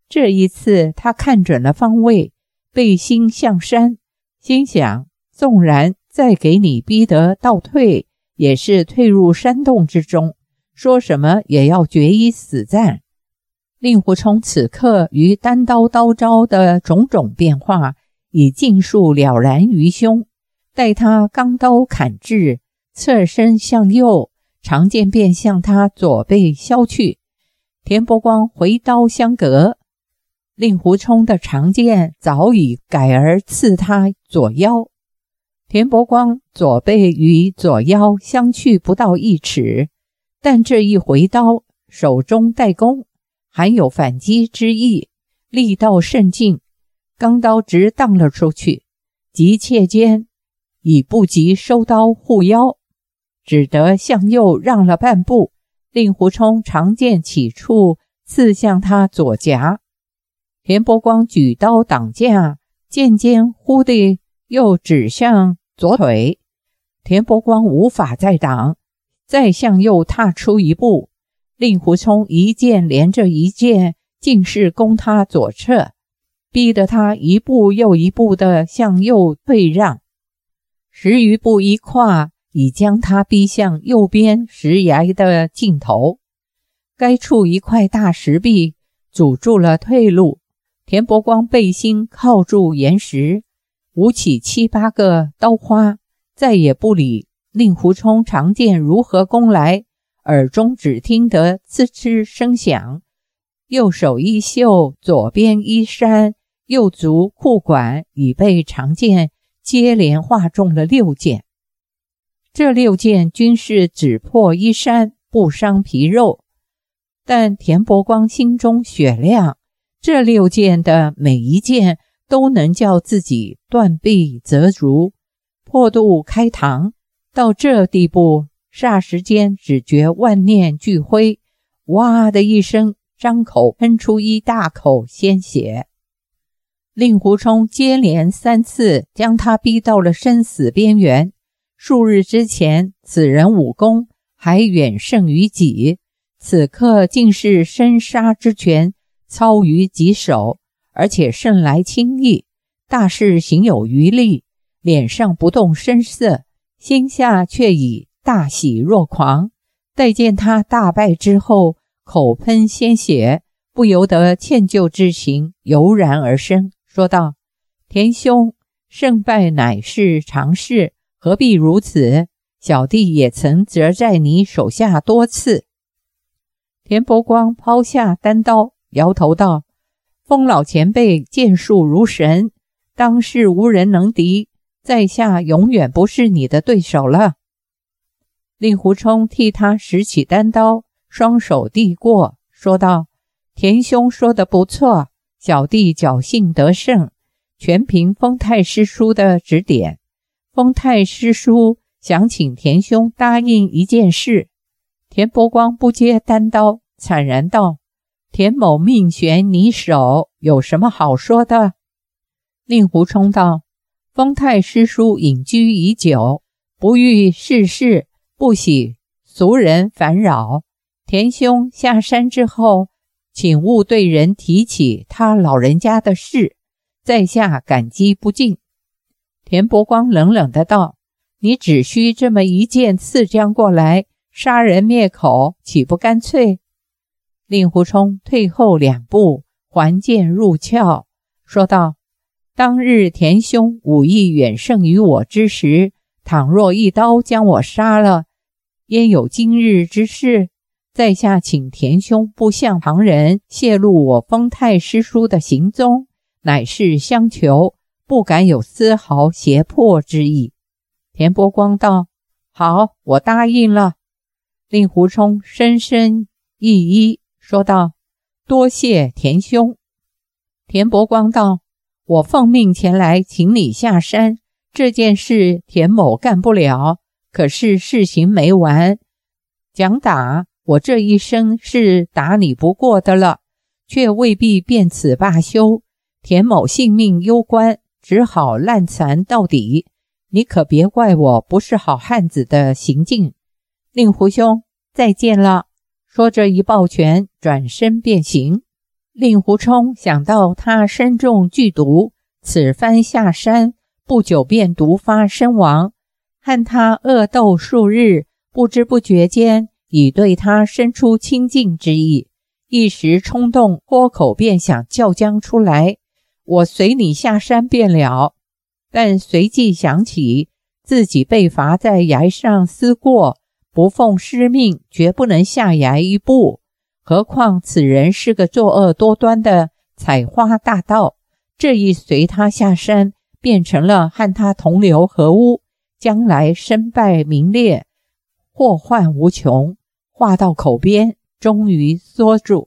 Speaker 1: 这一次他看准了方位，背心向山，心想纵然再给你逼得倒退，也是退入山洞之中，说什么也要决一死战。令狐冲此刻于单刀刀招的种种变化已尽数了然于胸，待他钢刀砍至，侧身向右，长剑便向他左背削去。田伯光回刀相隔，令狐冲的长剑早已改而刺他左腰，田伯光左背与左腰相去不到一尺，但这一回刀手中带弓，含有反击之意，力道甚劲，钢刀直荡了出去，急切间已不及收刀护腰，只得向右让了半步。令狐冲长剑起处刺向他左颊，田伯光举刀挡架，剑尖忽地又指向左腿，田伯光无法再挡，再向右踏出一步，令狐冲一剑连着一剑，尽是攻他左侧，逼得他一步又一步地向右退让，十余步一跨，已将他逼向右边石崖的尽头。该处一块大石壁阻住了退路，田伯光背心靠住岩石，舞起七八个刀花，再也不理令狐冲长剑如何攻来，耳中只听得呲哧声响，右手一袖，左边衣衫，右足裤管已被长剑接连划中了六剑。这六剑均是只破衣衫，不伤皮肉，但田伯光心中雪亮，这六剑的每一剑都能叫自己断臂折足，破肚开膛。到这地步，霎时间只觉万念俱灰，哇的一声，张口喷出一大口鲜血。令狐冲接连三次将他逼到了生死边缘，数日之前此人武功还远胜于己，此刻竟是生杀之权操于己手，而且甚来轻易，大是行有余力，脸上不动声色，心下却已大喜若狂。待见他大败之后，口喷鲜血，不由得歉疚之情油然而生，说道：田兄，胜败乃是常事，何必如此？小弟也曾责在你手下多次。田伯光抛下单刀，摇头道：风老前辈剑术如神，当世无人能敌，在下永远不是你的对手了。令狐冲替他拾起单刀，双手递过，说道：田兄说得不错，小弟侥幸得胜，全凭丰太师叔的指点。丰太师叔想请田兄答应一件事。田伯光不接单刀，惨然道：田某命悬你手，有什么好说的？令狐冲道：丰太师叔隐居已久，不遇世事，不喜俗人烦扰，田兄下山之后，请勿对人提起他老人家的事，在下感激不尽。田伯光冷冷的道：你只需这么一剑刺将过来，杀人灭口，岂不干脆？令狐冲退后两步，还剑入鞘，说道：当日田兄武艺远胜于我之时，倘若一刀将我杀了，焉有今日之事？在下请田兄不向旁人泄露我丰太师叔的行踪，乃是相求，不敢有丝毫胁迫之意。田伯光道：好，我答应了。令狐冲深深一揖，说道：多谢田兄。田伯光道：我奉命前来请你下山，这件事田某干不了，可是事情没完。讲打，我这一生是打你不过的了，却未必便此罢休，田某性命攸关，只好烂残到底，你可别怪我不是好汉子的行径。令狐兄，再见了。说着一抱拳，转身便行。 令狐冲想到他身中剧毒，此番下山不久便毒发身亡，和他恶斗数日，不知不觉间已对他生出亲近之意，一时冲动，脱口便想叫将出来，我随你下山便了。但随即想起自己被罚在崖上思过，不奉师命绝不能下崖一步，何况此人是个作恶多端的采花大盗，这一随他下山，变成了和他同流合污，将来身败名裂，祸患无穷。话到口边，终于缩住。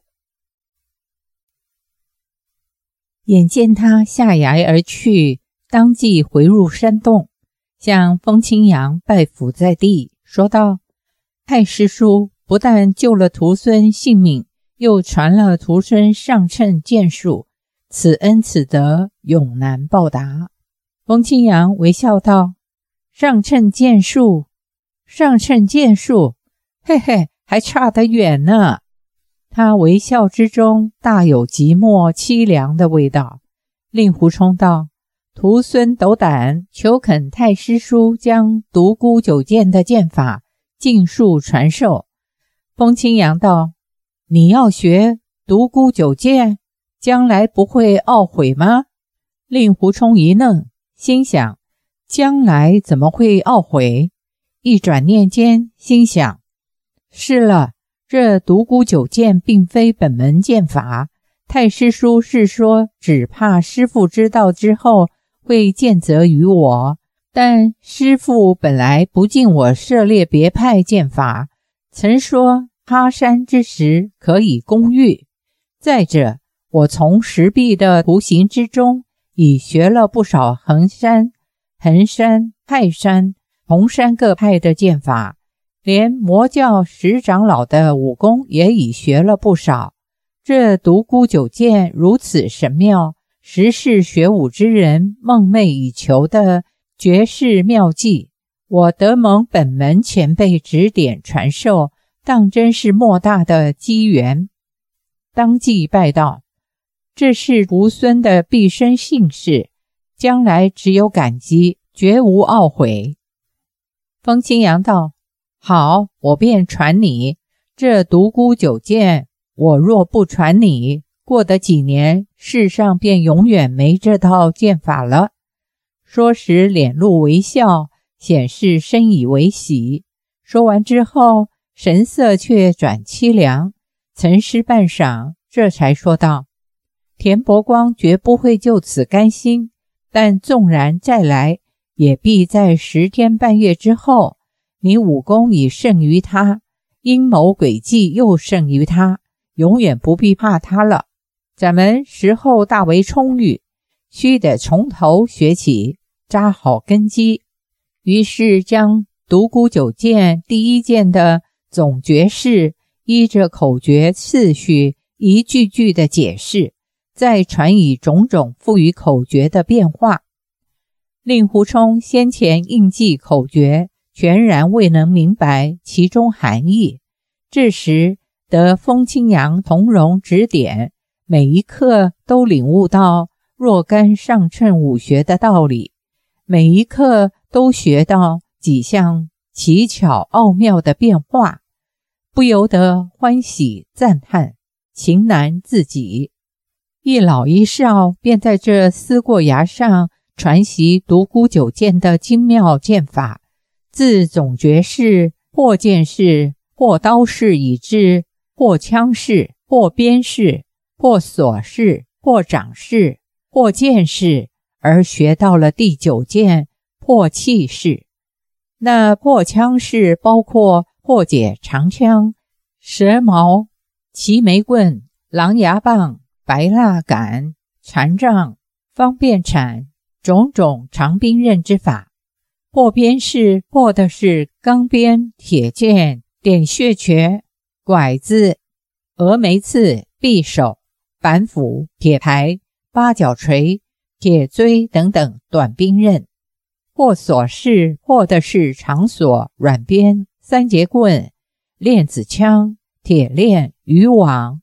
Speaker 1: 眼见他下崖而去，当即回入山洞，向风清扬拜伏在地，说道：太师叔不但救了徒孙性命，又传了徒孙上乘剑术，此恩此德永难报答。风清扬微笑道：上乘剑术，上乘剑术，嘿嘿，还差得远呢。他微笑之中大有寂寞凄凉的味道。令狐冲道：徒孙斗胆，求恳太师叔将独孤九剑的剑法尽数传授。风清扬道：你要学独孤九剑，将来不会懊悔吗？令狐冲一愣，心想将来怎么会懊悔？一转念间心想，是了，这独孤九剑并非本门剑法，太师叔是说只怕师父知道之后会见责于我，但师父本来不敬我涉猎别派剑法，曾说他山之时可以攻玉。再者，我从石壁的图形之中已学了不少衡山、衡山、泰山、红山各派的剑法，连魔教十长老的武功也已学了不少。这独孤九剑如此神妙，实是学武之人梦寐以求的绝世妙技，我得蒙本门前辈指点传授，当真是莫大的机缘。当即拜道：这是徒孙的毕生幸事，将来只有感激，绝无懊悔。风清扬道：好，我便传你。这独孤九剑，我若不传你，过得几年，世上便永远没这套剑法了。说时脸露微笑，显示深以为喜。说完之后，神色却转凄凉，沉思半晌，这才说道：田伯光绝不会就此甘心，但纵然再来，也必在十天半月之后。你武功已胜于他，阴谋诡计又胜于他，永远不必怕他了。咱们时候大为充裕，须得从头学起，扎好根基。于是将独孤九剑第一剑的总诀式，依着口诀次序一句句的解释，再传以种种赋予口诀的变化。令狐冲先前应记口诀，全然未能明白其中含义，这时得风清扬从容指点，每一刻都领悟到若干上乘武学的道理，每一刻都学到几项奇巧奥妙的变化，不由得欢喜赞叹，情难自己。一老一少便在这思过崖上传习独孤九剑的精妙剑法，自总诀式、或剑式、或刀式以至或枪式、或鞭式、或锁式、或掌式、或剑式，而学到了第九剑破气式。那破枪式包括破解长枪、蛇矛、齐眉棍、狼牙棒、白蜡杆、禅杖、方便铲种种长兵刃之法。破鞭式破的是钢鞭、铁剑、点穴诀、拐子、峨眉刺、匕首、板斧、铁牌、八角锤、铁锥等等短兵刃。破锁式破的是长锁、软鞭、三节棍、链子枪、铁链、渔网、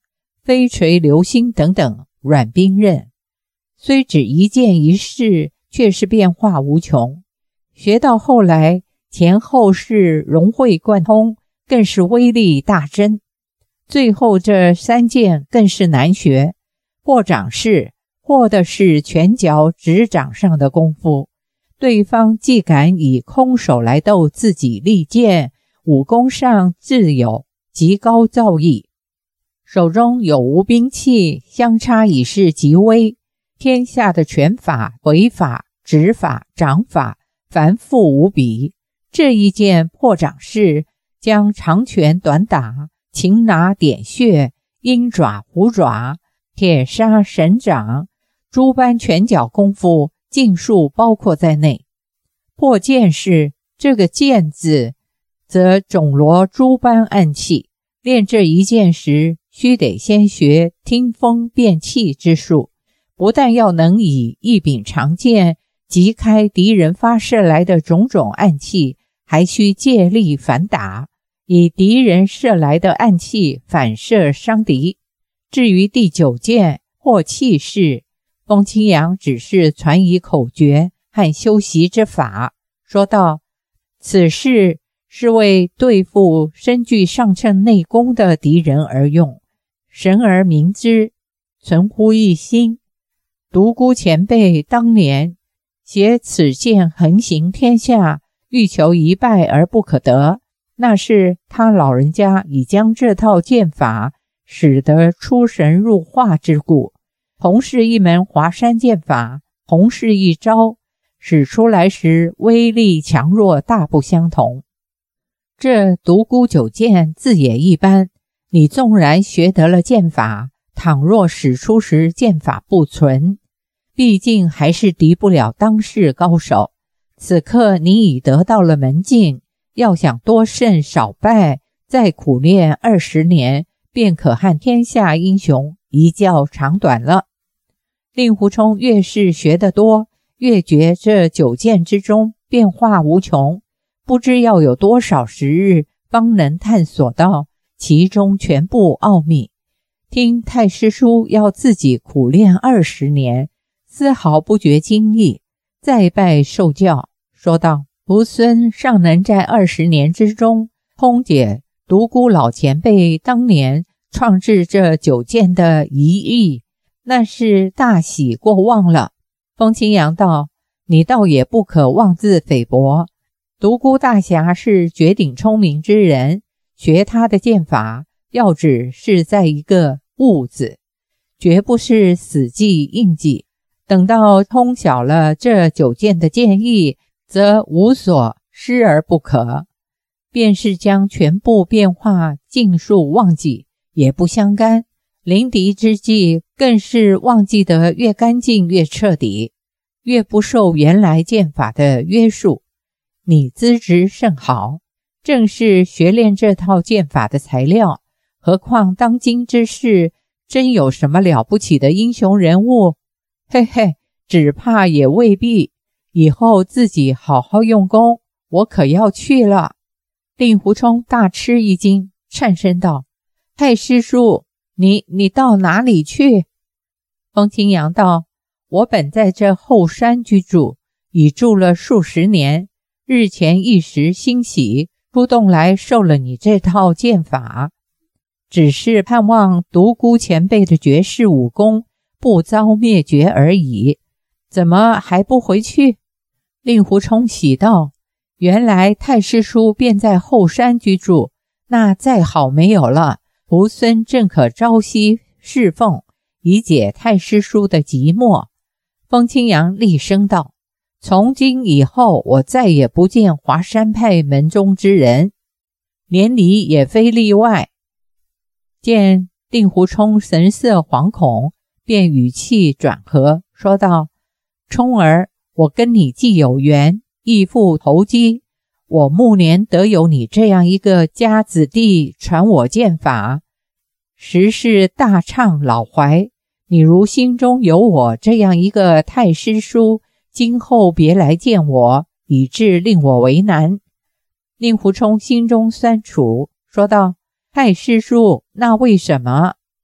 Speaker 1: 飞锤流星等等软兵刃，虽只一件一式，却是变化无穷。学到后来，前后式融会贯通，更是威力大增。最后这三件更是难学，握掌式或的是拳脚指掌上的功夫，对方既敢以空手来斗自己利剑，武功上自有极高造诣，手中有无兵器，相差已是极微。天下的拳法、回法、指法、掌法繁复无比，这一件破掌式将长拳短打、擒拿点穴、鹰爪虎爪、铁砂神掌诸般拳脚功夫尽数包括在内。破剑式，这个剑字则总罗诸般暗器，练这一剑时须得先学听风辨气之术，不但要能以一柄长剑击开敌人发射来的种种暗器，还需借力反打，以敌人射来的暗器反射伤敌。至于第九件破气式，风清扬只是传以口诀和修习之法，说道：此事是为对付身具上乘内功的敌人而用，神而明之，存乎一心。独孤前辈当年携此剑横行天下，欲求一败而不可得，那是他老人家已将这套剑法使得出神入化之故。同是一门华山剑法，同是一招，使出来时威力强弱大不相同。这独孤九剑自也一般，你纵然学得了剑法，倘若使出时剑法不纯，毕竟还是敌不了当世高手。此刻你已得到了门径，要想多胜少败，再苦练二十年，便可和天下英雄一较长短了。令狐冲越是学得多，越觉这九剑之中变化无穷，不知要有多少时日方能探索到其中全部奥秘。听太师叔要自己苦练二十年，丝毫不觉惊异，再拜受教，说道：徒孙尚能在二十年之中通解独孤老前辈当年创制这九剑的疑义，那是大喜过望了。风清扬道：你倒也不可妄自菲薄，独孤大侠是绝顶聪明之人，学他的剑法要旨是在一个悟字，绝不是死记硬记。等到通晓了这九剑的剑意，则无所失而不可，便是将全部变化尽数忘记也不相干。临敌之际，更是忘记得越干净越彻底，越不受原来剑法的约束。你资质甚好，正是学练这套剑法的材料，何况当今之世，真有什么了不起的英雄人物？嘿嘿，只怕也未必。以后自己好好用功，我可要去了。令狐冲大吃一惊，颤声道：太师叔，你你到哪里去？风清扬道：我本在这后山居住，已住了数十年，日前一时兴起，出动来受了你这套剑法，只是盼望独孤前辈的绝世武功不遭灭绝而已，怎么还不回去？令狐冲喜道：原来太师叔便在后山居住，那再好没有了，徒孙正可朝夕侍奉，以解太师叔的寂寞。风清扬厉声道：从今以后，我再也不见华山派门中之人，连你也非例外。见令狐冲神色惶恐，便语气转和，说道：冲儿，我跟你既有缘，亦复投机，我暮年得有你这样一个家子弟传我剑法，实是大畅老怀。你如心中有我这样一个太师叔，今后别来见我，以致令我为难。令狐冲心中酸楚，说道：太师叔，那为什么？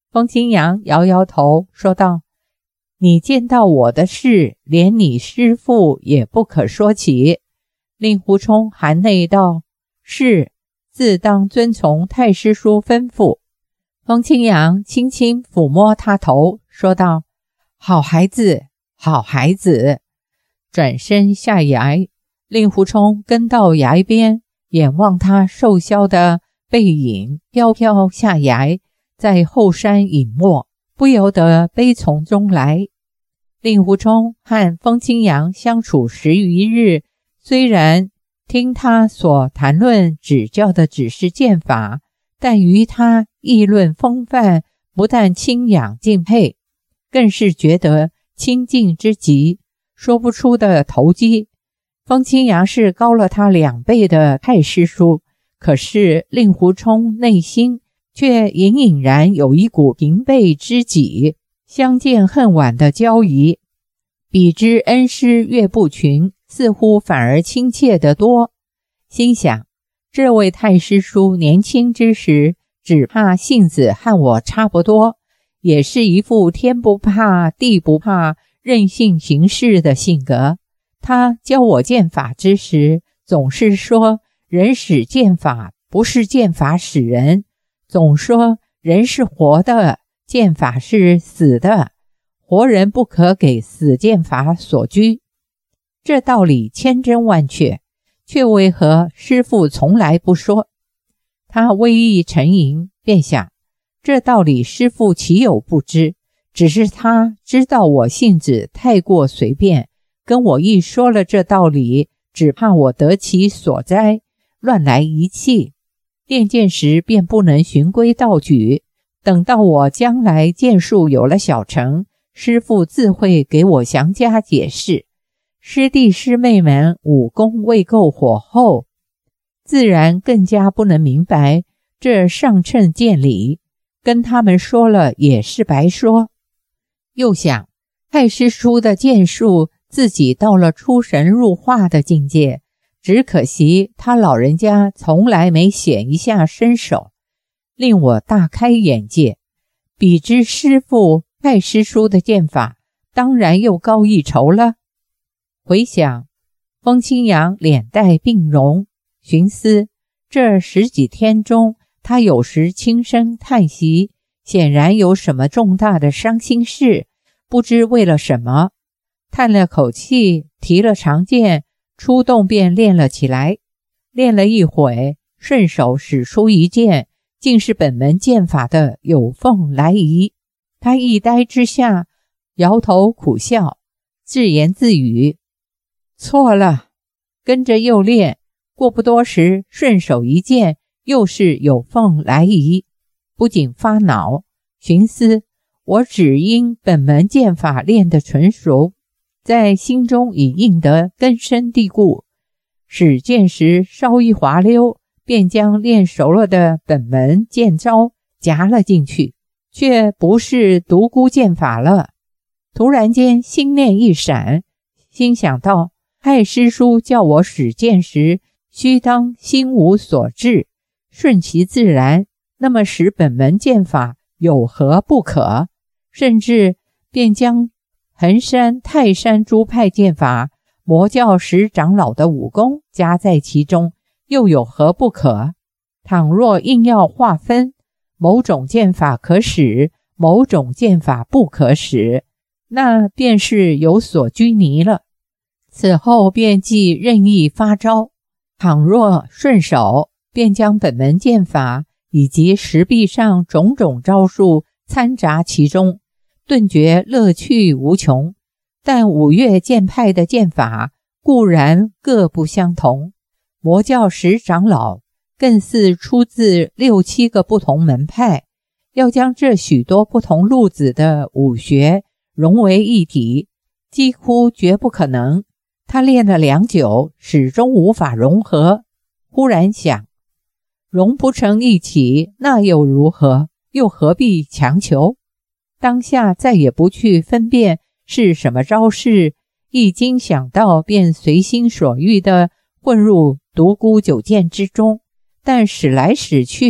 Speaker 1: 风清扬摇摇头说道：你见到我的事，连你师父也不可说起。令狐冲含泪道：是，自当遵从太师叔吩咐。风清扬轻轻抚摸他头说道：好孩子，好孩子。转身下崖，令狐冲跟到崖边，眼望他瘦削的背影飘飘下崖，在后山隐没，不由得悲从中来。令狐冲和风清扬相处十余日，虽然听他所谈论指教的只是剑法，但于他议论风范，不但亲仰敬佩，更是觉得亲近之极，说不出的投机。风清扬是高了他两倍的太师叔，可是令狐冲内心却隐隐然有一股平辈知己，相见恨晚的交谊，比之恩师岳不群，似乎反而亲切得多。心想，这位太师叔年轻之时，只怕性子和我差不多，也是一副天不怕地不怕，任性行事的性格。他教我剑法之时，总是说人使剑法，不是剑法使人，总说人是活的，剑法是死的，活人不可给死剑法所拘。这道理千真万确，却为何师父从来不说？他微意沉吟，便想，这道理师父岂有不知，只是他知道我性子太过随便，跟我一说了这道理，只怕我得其所哉，乱来一气，练剑时便不能循规蹈矩。等到我将来剑术有了小成，师父自会给我详加解释。师弟师妹们武功未够火候，自然更加不能明白这上乘剑理，跟他们说了也是白说。又想，太师叔的剑术自己到了出神入化的境界，只可惜他老人家从来没显一下身手，令我大开眼界。比之师父太师叔的剑法，当然又高一筹了。回想风清扬脸带病容，寻思这十几天中，他有时轻声叹息，显然有什么重大的伤心事，不知为了什么。叹了口气，提了长剑，出动便练了起来。练了一会，顺手使出一剑，竟是本门剑法的有凤来仪。他一呆之下，摇头苦笑，自言自语：错了。跟着又练，过不多时，顺手一剑，又是有凤来仪。不仅发恼，寻思我只因本门剑法练得纯熟，在心中已印得根深蒂固，使剑时稍一滑溜，便将练熟了的本门剑招夹了进去，却不是独孤剑法了。突然间心念一闪，心想到太师叔叫我使剑时，须当心无所至，顺其自然，那么使本门剑法有何不可？甚至便将衡山、泰山诸派剑法、魔教十长老的武功加在其中，又有何不可？倘若硬要划分，某种剑法可使，某种剑法不可使，那便是有所拘泥了。此后便即任意发招，倘若顺手，便将本门剑法以及石壁上种种招数掺杂其中，顿觉乐趣无穷。但五岳剑派的剑法固然各不相同，魔教十长老更似出自六七个不同门派，要将这许多不同路子的武学融为一体，几乎绝不可能。他练了良久，始终无法融合。忽然想，融不成一起，那又如何？又何必强求？当下再也不去分辨是什么招式，一经想到便随心所欲地混入独孤九剑之中，但使来使去，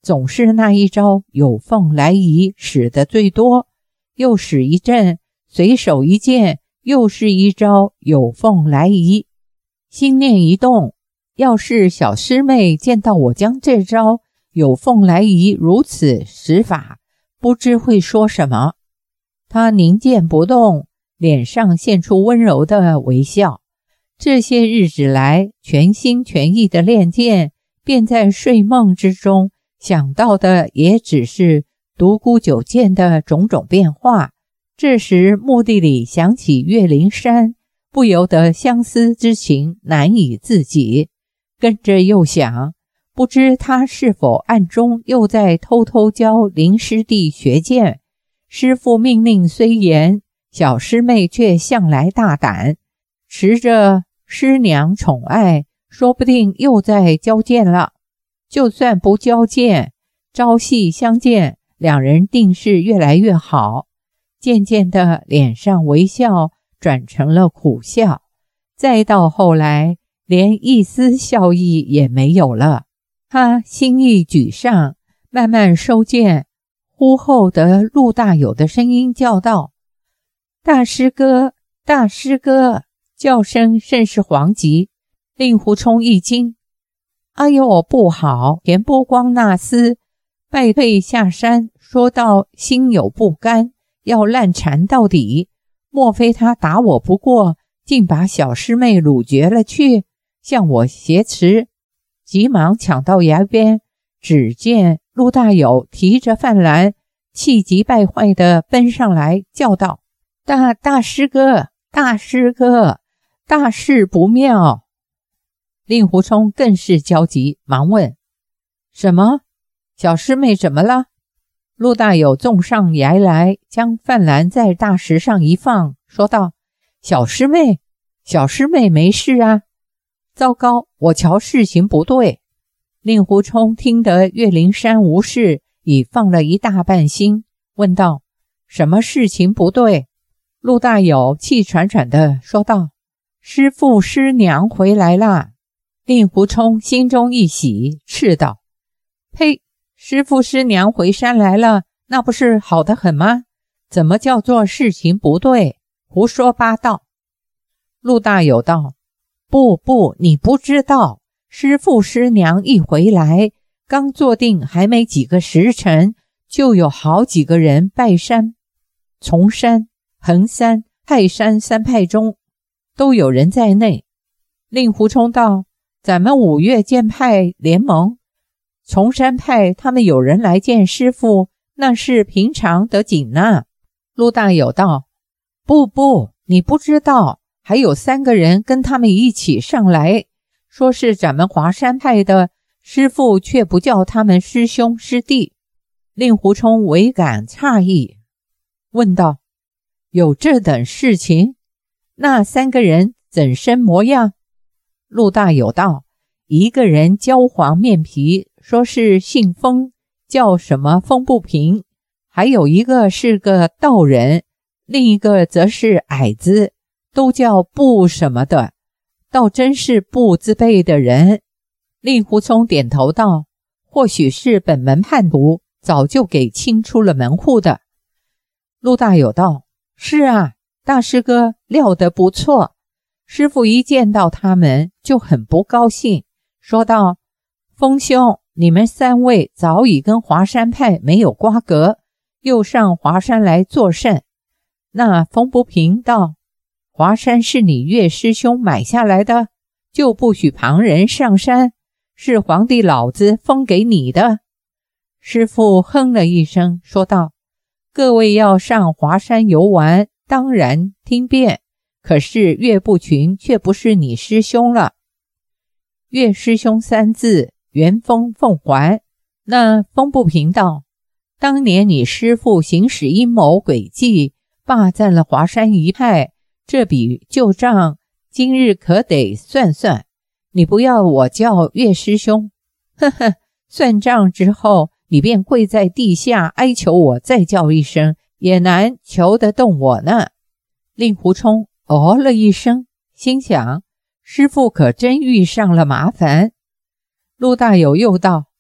Speaker 1: 总是那一招有凤来仪使得最多，又使一阵，随手一剑，又是一招有凤来仪。心念一动，要是小师妹见到我将这招有凤来仪如此使法，不知会说什么。她凝剑不动，脸上现出温柔的微笑。这些日子来全心全意的练剑，便在睡梦之中想到的也只是独孤九剑的种种变化。这时墓地里想起岳灵珊，不由得相思之情难以自己，跟着又想，不知他是否暗中又在偷偷教林师弟学剑。师父命令虽严，小师妹却向来大胆，持着师娘宠爱，说不定又在教剑了。就算不教剑，朝夕相见，两人定是越来越好。渐渐的，脸上微笑转成了苦笑，再到后来，连一丝笑意也没有了。他心意举上，慢慢收剑，忽后的陆大有的声音叫道：大师哥，大师哥！叫声甚是惶急，令狐冲一惊。哎呦，不好！田波光那厮败退下山，说道心有不甘，要烂缠到底。莫非他打我不过，竟把小师妹掳绝了去，向我挟持？急忙抢到崖边，只见陆大有提着饭篮，气急败坏地奔上来，叫道：大大师哥，大师哥，大事不妙！令狐冲更是焦急，忙问：什么？小师妹怎么了？陆大有纵上崖来，将饭篮在大石上一放，说道：小师妹，小师妹没事啊。糟糕，我瞧事情不对。令狐冲听得岳灵珊无事，已放了一大半心，问道：什么事情不对？陆大有气喘喘地说道：师父师娘回来啦。令狐冲心中一喜，斥道：呸，师父师娘回山来了，那不是好得很吗？怎么叫做事情不对？胡说八道。陆大有道：不不，你不知道，师父师娘一回来，刚坐定还没几个时辰，就有好几个人拜山。从山、衡山、泰山三派中都有人在内。令狐冲道：咱们五岳剑派联盟，从山派他们有人来见师父，那是平常的紧呐。陆大有道：不不，你不知道，还有三个人跟他们一起上来，说是咱们华山派的，师父却不叫他们师兄师弟。令狐冲唯感诧异，问道：有这等事情？那三个人怎身模样？陆大有道：一个人焦黄面皮，说是姓封，叫什么风不平；还有一个是个道人，另一个则是矮子，都叫不什么的，倒真是不字辈的人。令狐冲点头道：或许是本门叛徒，早就给清出了门户的。陆大有道：是啊，大师哥料得不错。师父一见到他们就很不高兴，说道：风兄，你们三位早已跟华山派没有瓜葛，又上华山来作甚？那风不平道：华山是你岳师兄买下来的，就不许旁人上山，是皇帝老子封给你的。师父哼了一声，说道：各位要上华山游玩，当然听便，可是岳不群却不是你师兄了。岳师兄三字原封奉还。那风不平道：当年你师父行使阴谋诡计，霸占了华山一派，这笔旧账今日可得算算。你不要我叫岳师兄，呵呵，算账之后你便跪在地下哀求我再叫一声，也难求得动我呢。令狐冲哦了一声，心想师父可真遇上了麻烦。陆大有又道：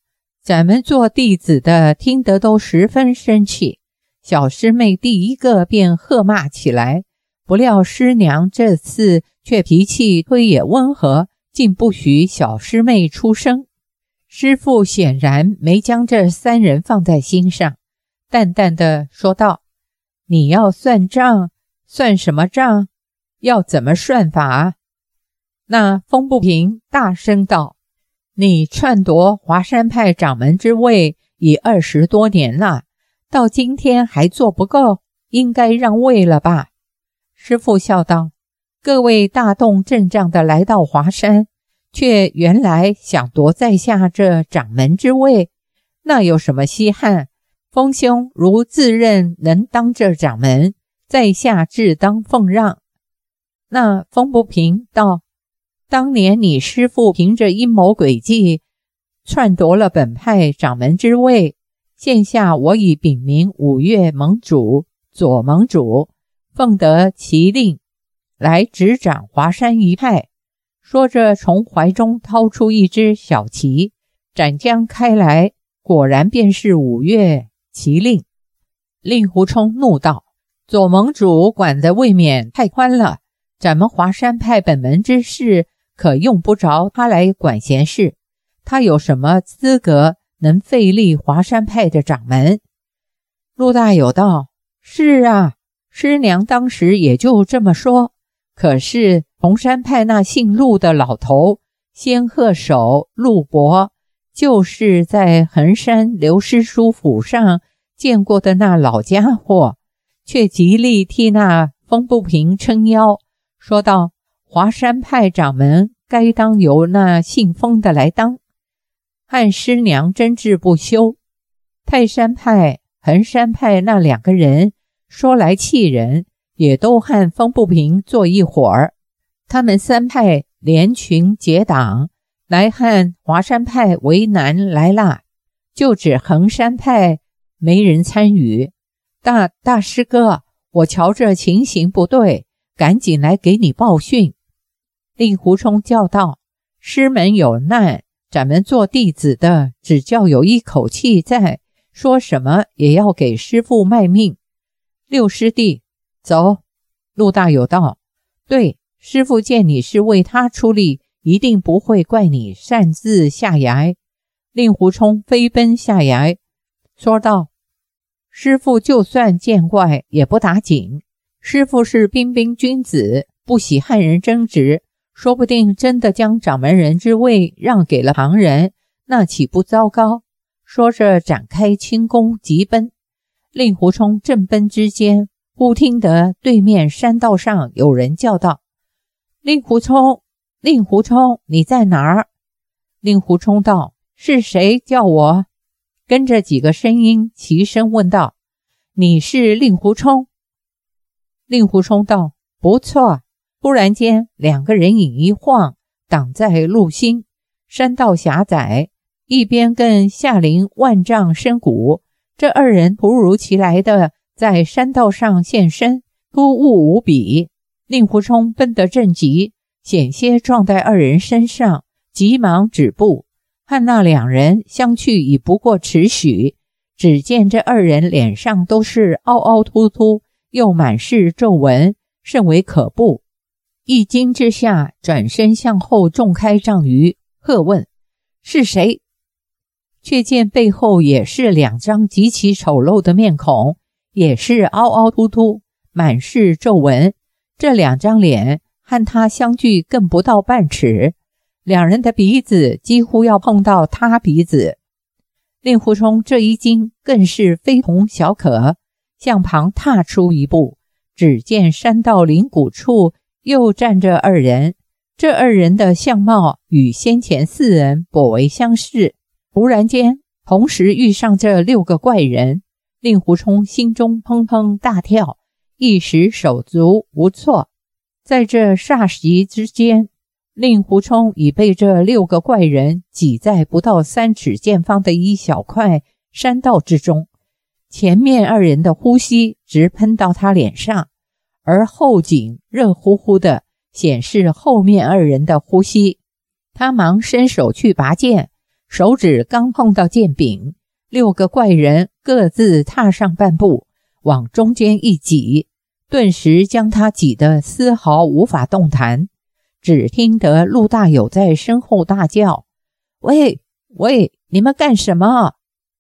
Speaker 1: 咱们做弟子的听得都十分生气，小师妹第一个便喝骂起来，不料师娘这次却脾气推也温和，竟不许小师妹出声。师父显然没将这三人放在心上，淡淡的说道：你要算账，算什么账？要怎么算法？那风不平大声道：你篡夺华山派掌门之位已二十多年了，到今天还做不够，应该让位了吧？师父笑道：各位大动阵仗的来到华山，却原来想夺在下这掌门之位，那有什么稀罕？风兄如自认能当这掌门，在下自当奉让。那风不平道：当年你师父凭着阴谋诡计篡夺了本派掌门之位，现下我已禀明五岳盟主、左盟主，奉得其令，来执掌华山一派。说着从怀中掏出一只小旗，展将开来，果然便是五岳旗令。令狐冲怒道：左盟主管得未免太宽了，咱们华山派本门之事可用不着他来管闲事，他有什么资格能废立华山派的掌门？陆大有道：是啊，师娘当时也就这么说，可是红山派那姓陆的老头仙鹤手陆伯，就是在衡山刘师叔府上见过的那老家伙，却极力替那风不平撑腰，说道：华山派掌门该当由那姓风的来当，和师娘争执不休。泰山派、衡山派那两个人说来气人，也都和风不平坐一伙儿。他们三派联群结党，来和华山派为难来啦，就指衡山派没人参与。大大师哥，我瞧这情形不对，赶紧来给你报讯。令狐冲叫道：师门有难，咱们做弟子的只叫有一口气在，说什么也要给师父卖命。六师弟，走。陆大有道：对，师父见你是为他出力，一定不会怪你擅自下崖。令狐冲飞奔下崖，说道：师父就算见怪也不打紧，师父是彬彬君子，不喜和人争执，说不定真的将掌门人之位让给了旁人，那岂不糟糕？说着展开轻功急奔。令狐冲正奔之间，忽听得对面山道上有人叫道：令狐冲，令狐冲，你在哪儿？令狐冲道：是谁叫我？跟着几个声音齐声问道：你是令狐冲？令狐冲道：不错。忽然间两个人影一晃，挡在路心，山道狭窄，一边更下临万丈深谷。这二人突如其来的在山道上现身，突兀无比。令狐冲奔得正急，险些撞在二人身上，急忙止步，和那两人相去已不过尺许。只见这二人脸上都是凹凹凸凸，又满是皱纹，甚为可怖。一惊之下，转身向后重开丈余，喝问：是谁？却见背后也是两张极其丑陋的面孔，也是凹凹凸凸，满是皱纹。这两张脸和他相距更不到半尺，两人的鼻子几乎要碰到他鼻子。令狐冲这一惊更是非同小可，向旁踏出一步，只见山道林谷处又站着二人。这二人的相貌与先前四人颇为相似。忽然间同时遇上这六个怪人，令狐冲心中砰砰大跳，一时手足无措。在这霎时之间，令狐冲已被这六个怪人挤在不到三尺见方的一小块山道之中。前面二人的呼吸直喷到他脸上，而后颈热乎乎的，显示后面二人的呼吸。他忙伸手去拔剑， 手指刚碰到剑柄，六个怪人各自踏上半步，往中间一挤，顿时将他挤得丝毫无法动弹。只听得陆大有在身后大叫：喂喂，你们干什么？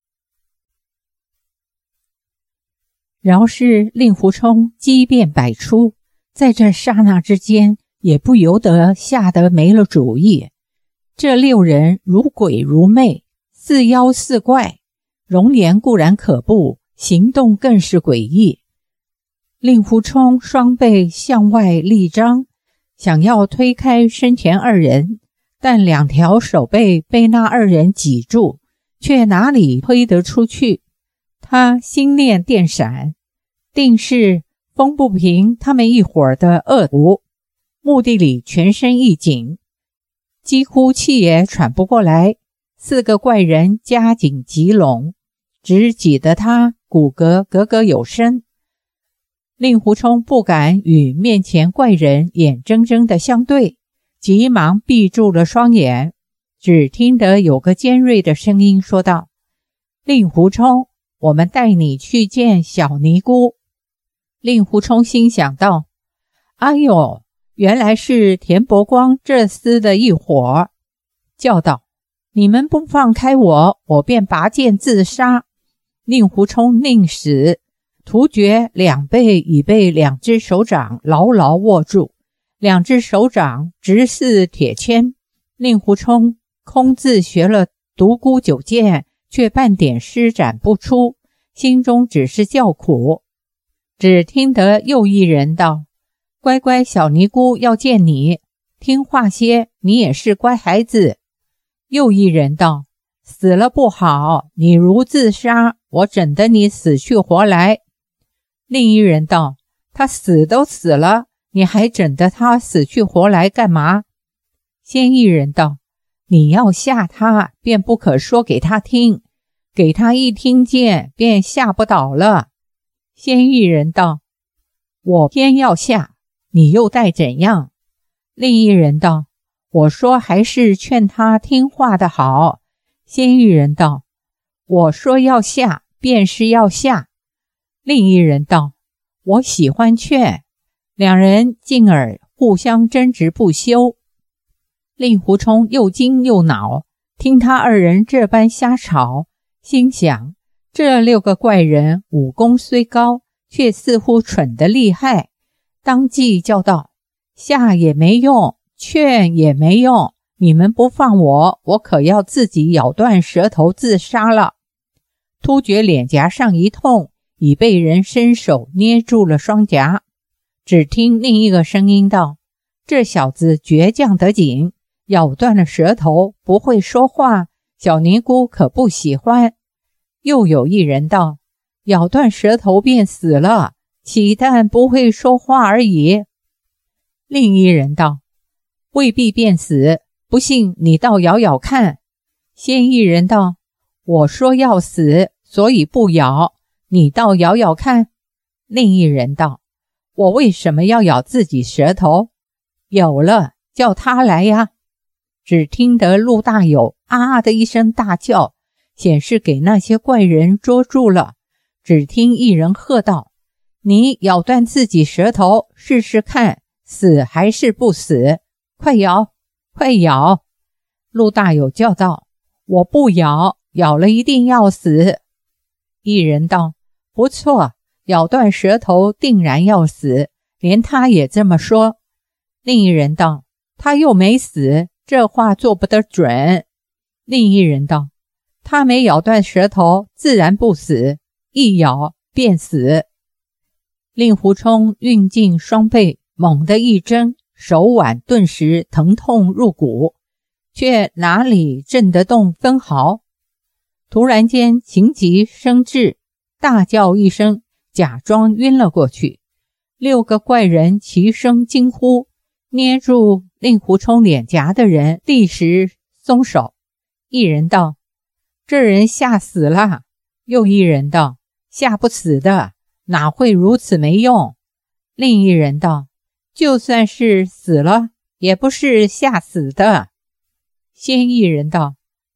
Speaker 1: 饶是令狐冲机变百出，在这刹那之间也不由得吓得没了主意。这六人如鬼如魅，似妖似怪，容颜固然可怖，行动更是诡异。令狐冲双臂向外力张，想要推开身前二人，但两条手背被那二人挤住，却哪里推得出去。他心念电闪，定是风不平他们一伙儿的恶毒，目的里全身一紧，几乎气也喘不过来。四个怪人加紧集拢，只挤得他骨骼格格有声。令狐冲不敢与面前怪人眼睁睁地相对，急忙闭住了双眼。只听得有个尖锐的声音说道：令狐冲，我们带你去见小尼姑。令狐冲心想道：哎呦，原来是田伯光这厮的一伙，叫道：你们不放开我，我便拔剑自杀。令狐冲宁死，突觉两背已被两只手掌牢牢握住，两只手掌直似铁签。令狐冲空自学了独孤九剑，却半点施展不出，心中只是叫苦。只听得又一人道：乖乖，小尼姑要见你，听话些，你也是乖孩子。又一人道：死了不好，你如自杀，我整得你死去活来。另一人道：他死都死了，你还整得他死去活来干嘛？先一人道：你要吓他，便不可说给他听，给他一听见，便吓不倒了。先一人道：我偏要吓，你又待怎样？另一人道：我说还是劝他听话的好。先一人道：我说要吓，便是要吓。另一人道：我喜欢劝。两人进而互相争执不休。令狐冲又惊又恼，听他二人这般瞎吵，心想这六个怪人武功虽高，却似乎蠢得厉害，当即叫道：吓也没用，劝也没用，你们不放我，我可要自己咬断舌头自杀了。突觉脸颊上一痛，已被人伸手捏住了双颊。只听另一个声音道：这小子倔强得紧，咬断了舌头，不会说话，小尼姑可不喜欢。又有一人道：咬断舌头便死了，岂但不会说话而已。另一人道：未必便死，不信你倒咬咬看。先一人道：我说要死，所以不咬，你倒咬咬看。另一人道：我为什么要咬自己舌头？有了，叫他来呀。只听得陆大有啊的一声大叫，显示给那些怪人捉住了。只听一人喝道：你咬断自己舌头试试看，死还是不死？快咬，快咬！陆大有叫道：我不咬，咬了一定要死。一人道：不错，咬断舌头定然要死，连他也这么说。另一人道：他又没死，这话做不得准。另一人道：他没咬断舌头，自然不死，一咬便死。令狐冲运尽双臂，猛地一挣，手腕顿时疼痛入骨，却哪里震得动分毫。突然间情急生智，大叫一声，假装晕了过去。六个怪人齐声惊呼，捏住令狐冲脸颊的人立时松手。一人道：这人吓死了。又一人道：吓不死的，哪会如此没用？另一人道：就算是死了，也不是吓死的。先一人道：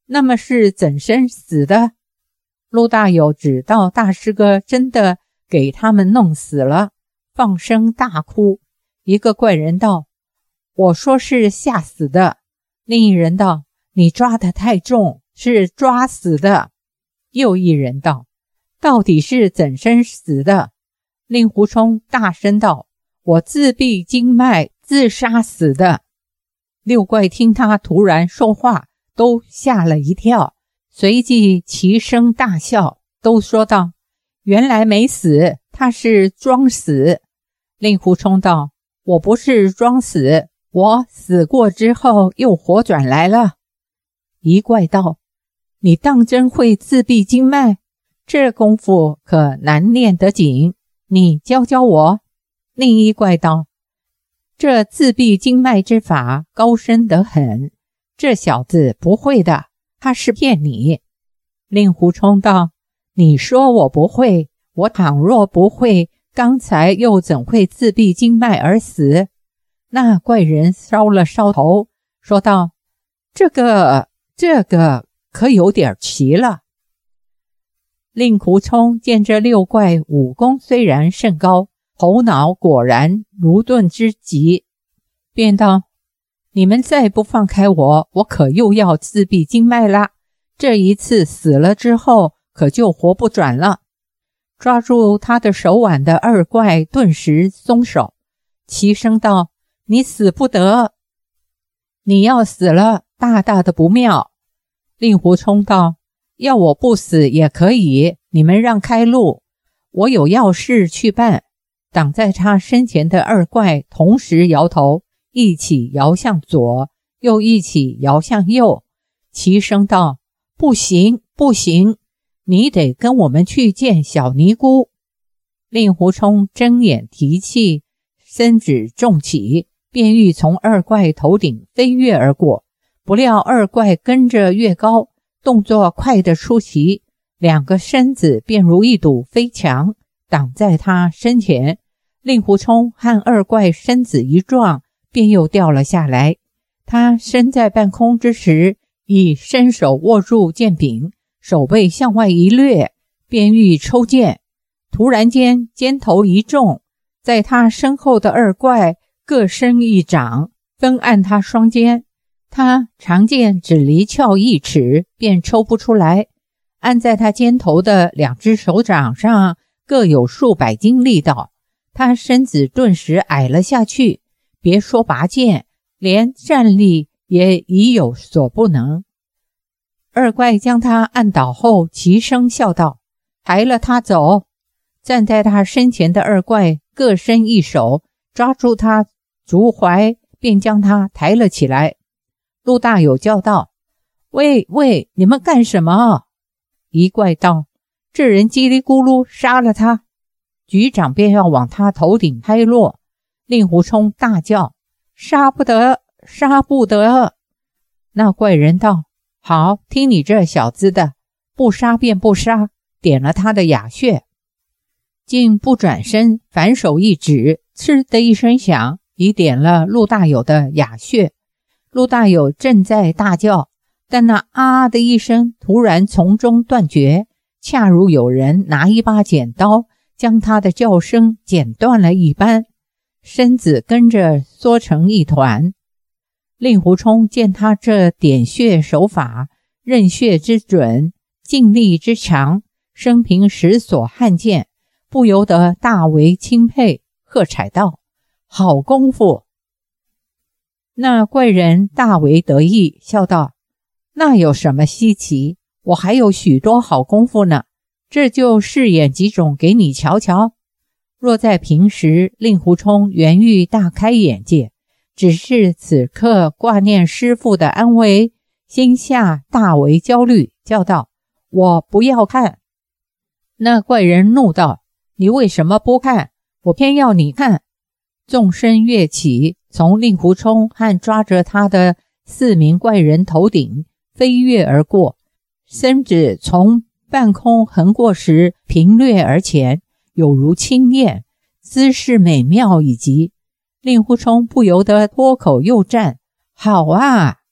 Speaker 1: 那么是怎生死的？陆大有知道大师哥真的给他们弄死了，放声大哭。一个怪人道：我说是吓死的。另一人道：你抓得太重，是抓死的。又一人道：到底是怎生死的？令狐冲大声道：我自闭经脉，自杀死的。六怪听他突然说话，都吓了一跳，随即齐声大笑，都说道：原来没死，他是装死。令狐冲道：我不是装死，我死过之后又活转来了。一怪道：你当真会自闭经脉？这功夫可难练得紧，你教教我。另一怪道：这自闭经脉之法高深得很，这小子不会的，他是骗你。令狐冲道：你说我不会，我倘若不会，刚才又怎会自闭经脉而死？那怪人烧了烧头，说道：这个这个可有点奇了。令狐冲见这六怪武功虽然甚高，头脑果然如钝之极，便道：你们再不放开我，我可又要自闭经脉啦。这一次死了之后，可就活不转了。抓住他的手腕的二怪顿时松手，齐声道：你死不得，你要死了，大大的不妙。令狐冲道：要我不死也可以，你们让开路，我有要事去办。挡在他身前的二怪同时摇头，一起摇向左，又一起摇向右，齐声道：不行不行，你得跟我们去见小尼姑。令狐冲睁眼提气，身指重起，便欲从二怪头顶飞跃而过，不料二怪跟着越高，动作快得出奇，两个身子便如一堵飞墙，挡在他身前。令狐冲和二怪身子一撞，便又掉了下来。他身在半空之时，已伸手握住剑柄，手背向外一掠，便欲抽剑。突然间肩头一重，在他身后的二怪各伸一掌，分按他双肩。他长剑只离鞘一尺，便抽不出来。按在他肩头的两只手掌上各有数百斤力道，他身子顿时矮了下去，别说拔剑，连站立也已有所不能。二怪将他按倒后，齐声笑道：抬了他走。站在他身前的二怪各伸一手，抓住他足踝，便将他抬了起来。陆大有叫道：喂喂，你们干什么？一怪道：这人叽里咕噜杀了他。局长便要往他头顶拍落，令狐冲大叫：杀不得，杀不得。那怪人道：好，听你这小子的，不杀便不杀，点了他的哑穴。竟不转身，反手一指，嗤的一声响，已点了陆大有的哑穴。陆大有正在大叫，但那啊的一声突然从中断绝，恰如有人拿一把剪刀将他的叫声剪断了一般，身子跟着缩成一团。令狐冲见他这点穴手法，任穴之准，劲力之强，生平实所罕见，不由得大为钦佩，喝彩道：好功夫！那怪人大为得意，笑道：那有什么稀奇，我还有许多好功夫呢，这就试演几种给你瞧瞧。若在平时，令狐冲原欲大开眼界，只是此刻挂念师父的安危，心下大为焦虑，叫道：我不要看。那怪人怒道：你为什么不看？我偏要你看。纵身跃起，从令狐冲和抓着他的四名怪人头顶飞跃而过，身子从半空横过时平掠而前，有如轻燕，姿势美妙以极。令狐冲不由得脱口又赞：好啊！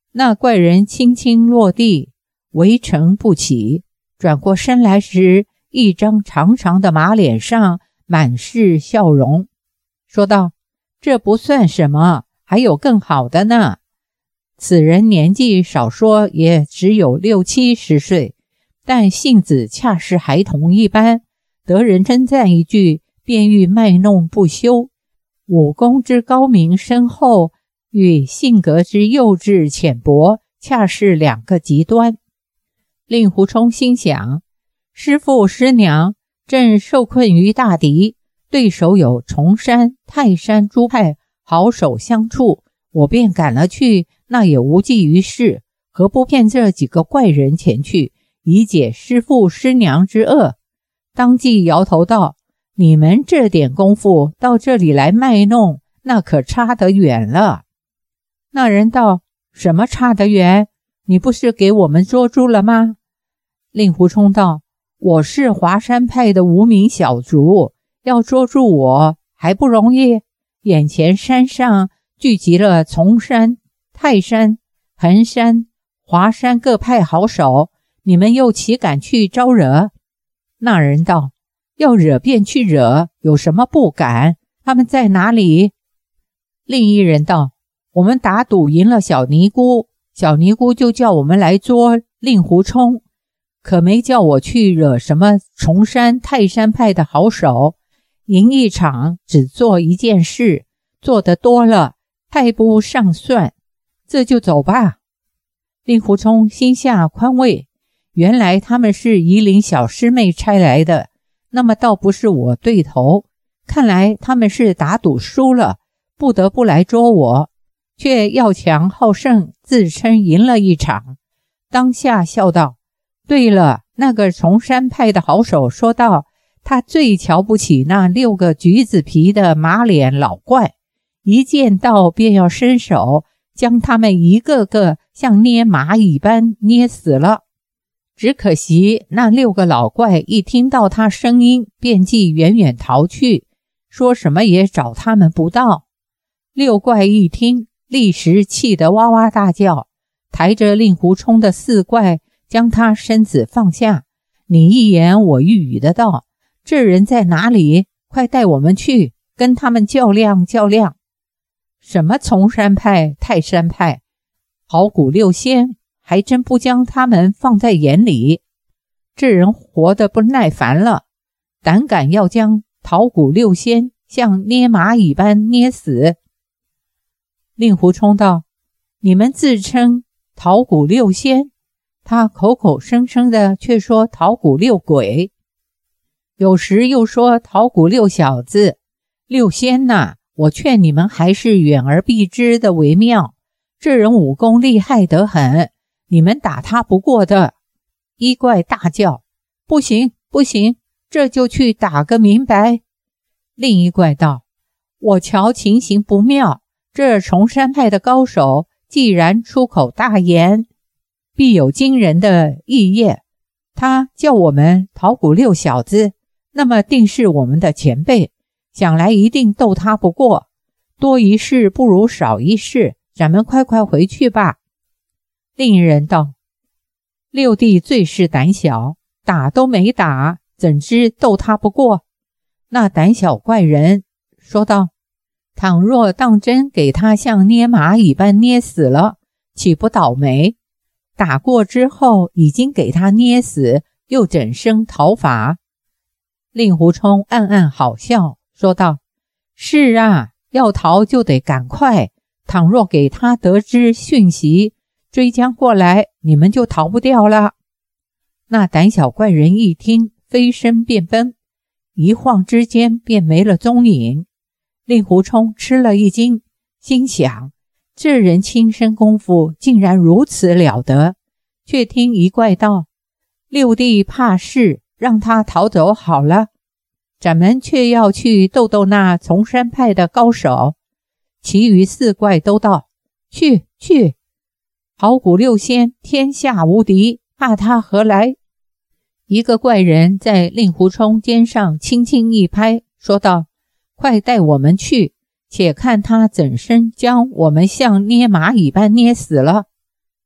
Speaker 1: 那怪人轻轻落地，围城不起，转过身来时，一张长长的马脸上满是笑容，说道：这不算什么，还有更好的呢。此人年纪少说也只有六七十岁，但性子恰是孩童一般，得人称赞一句，便欲卖弄不休。武功之高明深厚，与性格之幼稚浅薄，恰是两个极端。令狐冲心想，师父师娘正受困于大敌，对手有崇山、泰山诸派好手相助，我便赶了去，那也无济于事，何不骗这几个怪人前去，以解师父师娘之恶？当即摇头道：你们这点功夫到这里来卖弄，那可差得远了。那人道：什么差得远？你不是给我们捉住了吗？令狐冲道：我是华山派的无名小卒，要捉住我还不容易？眼前山上聚集了崇山、泰山、衡山、华山各派好手，你们又岂敢去招惹？那人道：要惹便去惹，有什么不敢？他们在哪里？另一人道：我们打赌赢了小尼姑，小尼姑就叫我们来捉令狐冲，可没叫我去惹什么崇山、泰山派的好手。赢一场只做一件事，做得多了太不上算，这就走吧。令狐冲心下宽慰，原来他们是夷陵小师妹差来的，那么倒不是我对头，看来他们是打赌输了，不得不来捉我，却要强好胜，自称赢了一场。当下笑道：对了，那个崇山派的好手说道，他最瞧不起那六个橘子皮的马脸老怪，一见到便要伸手将他们一个个像捏蚂蚁般捏死了。只可惜那六个老怪一听到他声音，便即远远逃去，说什么也找他们不到。六怪一听，立时气得哇哇大叫，抬着令狐冲的四怪，将他身子放下，你一言我一语的道：这人在哪里？快带我们去跟他们较量较量。什么崇山派、泰山派、好古六仙，还真不将他们放在眼里。这人活得不耐烦了，胆敢要将桃谷六仙像捏蚂蚁般捏死。令狐冲道：你们自称桃谷六仙，他口口声声的却说桃谷六鬼，有时又说桃谷六小子。六仙呐，我劝你们还是远而避之的为妙，这人武功厉害得很，你们打他不过的。一怪大叫：不行不行，这就去打个明白。另一怪道：我瞧情形不妙，这崇山派的高手既然出口大言，必有惊人的异业，他叫我们桃谷六小子，那么定是我们的前辈，想来一定斗他不过，多一事不如少一事，咱们快快回去吧。另一人道：六弟最是胆小，打都没打，怎知斗他不过？那胆小怪人说道：倘若当真给他像捏蚂蚁般捏死了，岂不倒霉？打过之后已经给他捏死，又怎生逃法？令狐冲暗暗好笑，说道：是啊，要逃就得赶快，倘若给他得知讯息，追将过来，你们就逃不掉了。那胆小怪人一听，飞身便奔，一晃之间便没了踪影。令狐冲吃了一惊，心想这人轻身功夫竟然如此了得。却听一怪道：六弟怕事，让他逃走好了，咱们却要去斗斗那崇山派的高手。其余四怪都道：去去，好古六仙天下无敌，怕他何来？一个怪人在令狐冲肩上轻轻一拍，说道：快带我们去，且看他怎生将我们像捏蚂蚁般捏死了。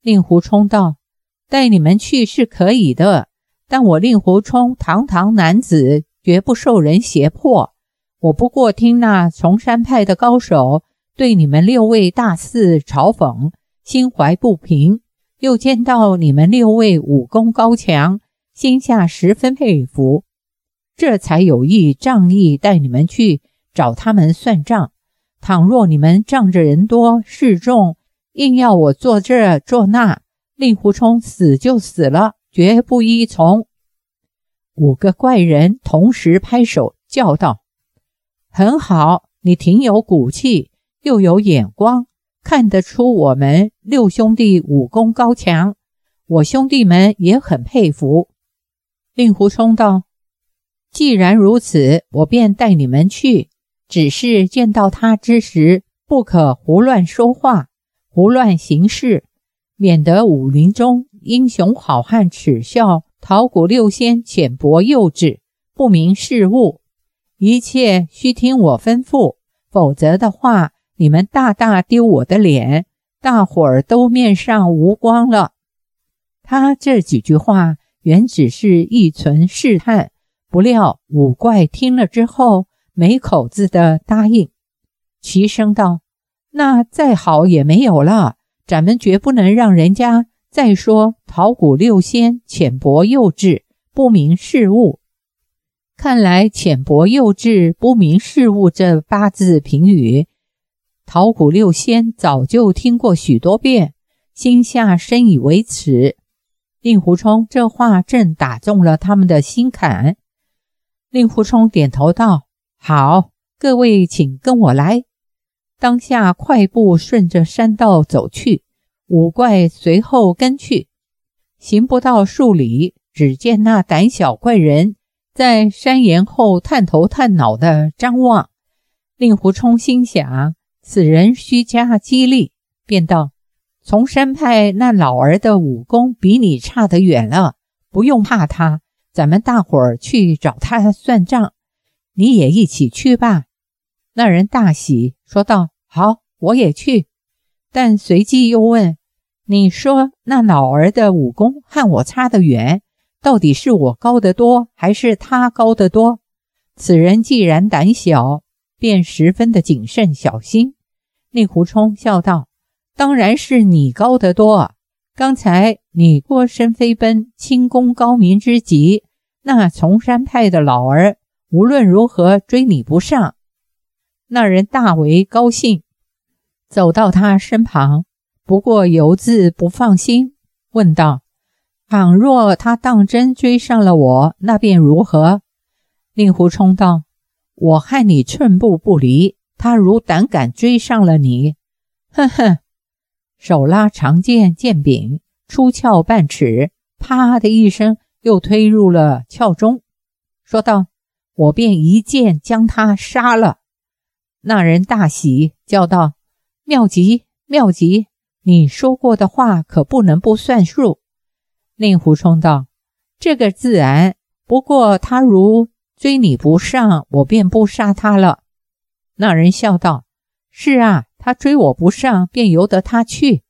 Speaker 1: 令狐冲道：带你们去是可以的，但我令狐冲堂堂男子，绝不受人胁迫。我不过听那崇山派的高手对你们六位大肆嘲讽，心怀不平，又见到你们六位武功高强，心下十分佩服，这才有意仗义带你们去找他们算账。倘若你们仗着人多势众，硬要我做这做那，令狐冲死就死了，绝不依从。五个怪人同时拍手叫道：很好，你挺有骨气，又有眼光，看得出我们六兄弟武功高强，我兄弟们也很佩服。令狐冲道：既然如此，我便带你们去，只是见到他之时，不可胡乱说话，胡乱行事，免得武林中英雄好汉耻笑桃谷六仙浅薄幼稚，不明事物。一切须听我吩咐，否则的话，你们大大丢我的脸，大伙儿都面上无光了。他这几句话原只是意存试探，不料五怪听了之后，没口子的答应，齐声道：那再好也没有了，咱们绝不能让人家再说桃谷六仙浅薄幼稚，不明事物。看来浅薄幼稚，不明事物这八字评语，桃谷六仙早就听过许多遍，心下深以为耻。令狐冲这话正打中了他们的心坎。令狐冲点头道：好，各位请跟我来。当下快步顺着山道走去，五怪随后跟去。行不到数里，只见那胆小怪人在山岩后探头探脑地张望。令狐冲心想，此人须加激励，便道：从山派那老儿的武功比你差得远了，不用怕他，咱们大伙儿去找他算账，你也一起去吧。那人大喜，说道：好，我也去。但随即又问：你说那老儿的武功和我差得远，到底是我高得多，还是他高得多？此人既然胆小，便十分的谨慎小心。令狐冲笑道：当然是你高得多，刚才你脱身飞奔，轻功高明之极，那崇山派的老儿无论如何追你不上。那人大为高兴，走到他身旁，不过犹自不放心，问道：倘若他当真追上了我，那便如何？令狐冲道：我和你寸步不离，他如胆敢追上了你，哼哼。手拉长剑剑柄，出鞘半尺，啪的一声又推入了鞘中，说道：我便一剑将他杀了。那人大喜，叫道：妙极妙极，你说过的话可不能不算数。令狐冲道：这个自然，不过他如追你不上，我便不杀他了。那人笑道：是啊，他追我不上，便由得他去。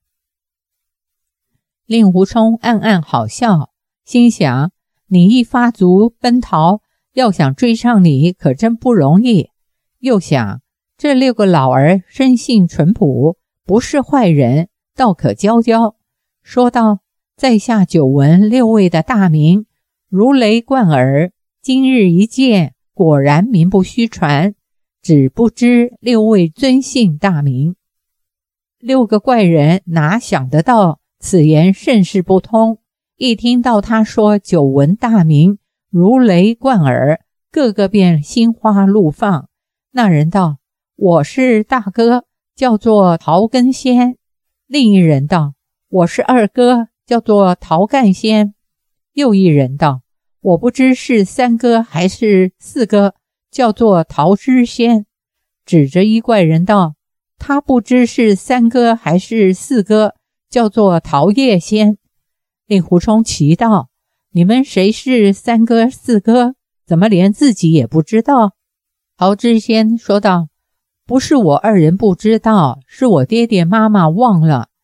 Speaker 1: 令狐冲暗暗好笑，心想：你一发足奔逃，要想追上你可真不容易。又想这六个老儿生性淳朴，不是坏人，倒可交交。说道：在下久闻六位的大名，如雷贯耳，今日一见，果然名不虚传，只不知六位尊姓大名。六个怪人哪想得到此言甚是不通，一听到他说久闻大名，如雷贯耳，个个便心花怒放。那人道：我是大哥，叫做桃根仙。另一人道：我是二哥，叫做桃干仙。又一人道：我不知是三哥还是四哥，叫做桃枝仙。指着一怪人道：他不知是三哥还是四哥，叫做桃叶仙。令狐冲奇道：你们谁是三哥四哥，怎么连自己也不知道？桃枝仙说道：不是我二人不知道，是我爹爹妈妈忘了。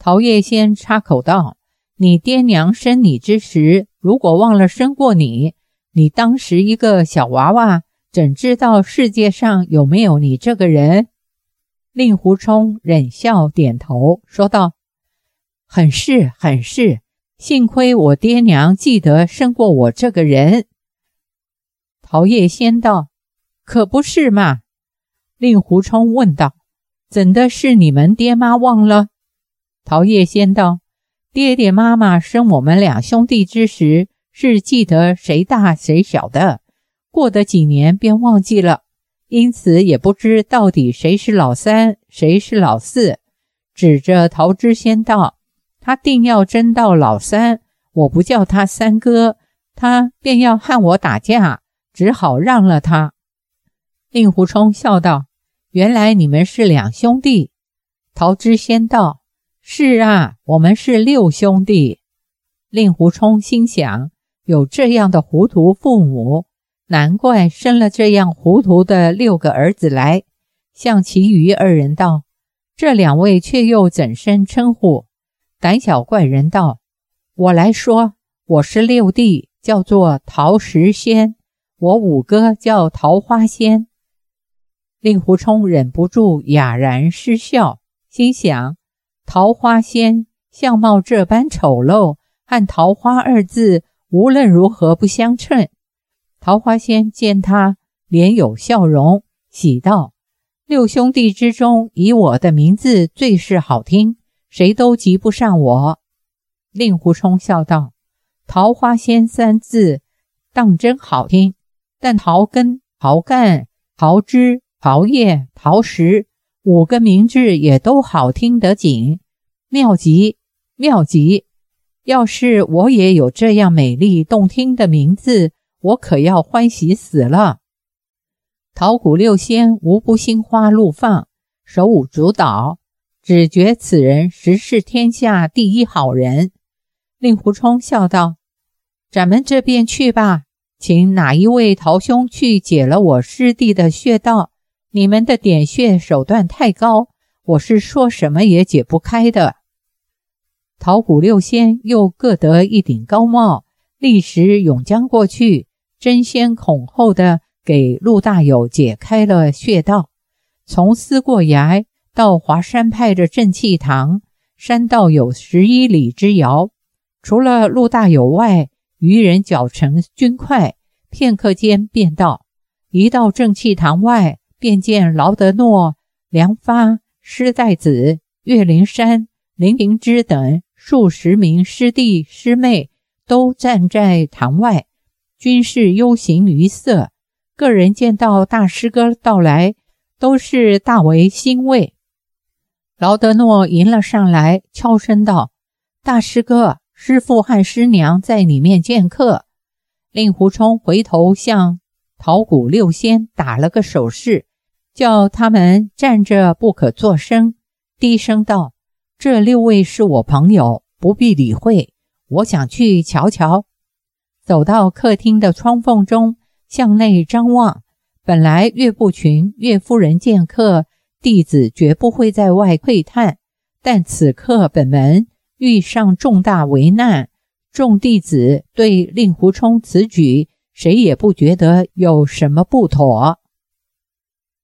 Speaker 1: 陶叶仙插口道：你爹娘生你之时，如果忘了生过你，你当时一个小娃娃，怎知道世界上有没有你这个人？令狐冲忍笑点头说道：很是很是，幸亏我爹娘记得生过我这个人。陶叶仙道：可不是嘛？令狐冲问道：怎的是你们爹妈忘了？陶叶仙道：爹爹妈妈生我们两兄弟之时，是记得谁大谁小的，过得几年便忘记了，因此也不知到底谁是老三，谁是老四。指着陶知仙道：他定要争到老三，我不叫他三哥，他便要和我打架，只好让了他。令狐冲笑道：原来你们是两兄弟。陶知仙道：是啊，我们是六兄弟。令狐冲心想，有这样的糊涂父母，难怪生了这样糊涂的六个儿子来。向其余二人道：这两位却又怎生称呼？胆小怪人道：我来说，我是六弟，叫做桃石仙，我五哥叫桃花仙。令狐冲忍不住哑然失笑，心想，桃花仙相貌这般丑陋，和桃花二字无论如何不相称。桃花仙见他脸有笑容，喜道：六兄弟之中，以我的名字最是好听，谁都及不上我。令狐冲笑道：桃花仙三字当真好听，但桃根、桃干、桃枝、桃叶、桃石五个名字也都好听得紧，妙极妙极！要是我也有这样美丽动听的名字，我可要欢喜死了。桃谷六仙无不心花怒放，手舞足蹈，只觉此人实是天下第一好人。令狐冲笑道：咱们这边去吧，请哪一位桃兄去解了我师弟的穴道，你们的点穴手段太高，我是说什么也解不开的。桃谷六仙又各得一顶高帽，立时涌将过去，争先恐后的给陆大有解开了穴道。从思过崖到华山派的正气堂，山道有十一里之遥，除了陆大有外，余人脚程均快，片刻间便到。一到正气堂外，便见劳德诺、梁发、施代子、岳灵珊、林平之等数十名师弟师妹都站在堂外，均是忧形于色，个人见到大师哥到来，都是大为欣慰。劳德诺迎了上来，悄声道：大师哥，师父和师娘在里面见客。令狐冲回头向桃谷六仙打了个手势，叫他们站着不可作声，低声道：这六位是我朋友，不必理会，我想去瞧瞧。走到客厅的窗缝中，向内张望，本来岳不群、岳夫人见客，弟子绝不会在外窥探，但此刻本门遇上重大危难，众弟子对令狐冲此举谁也不觉得有什么不妥。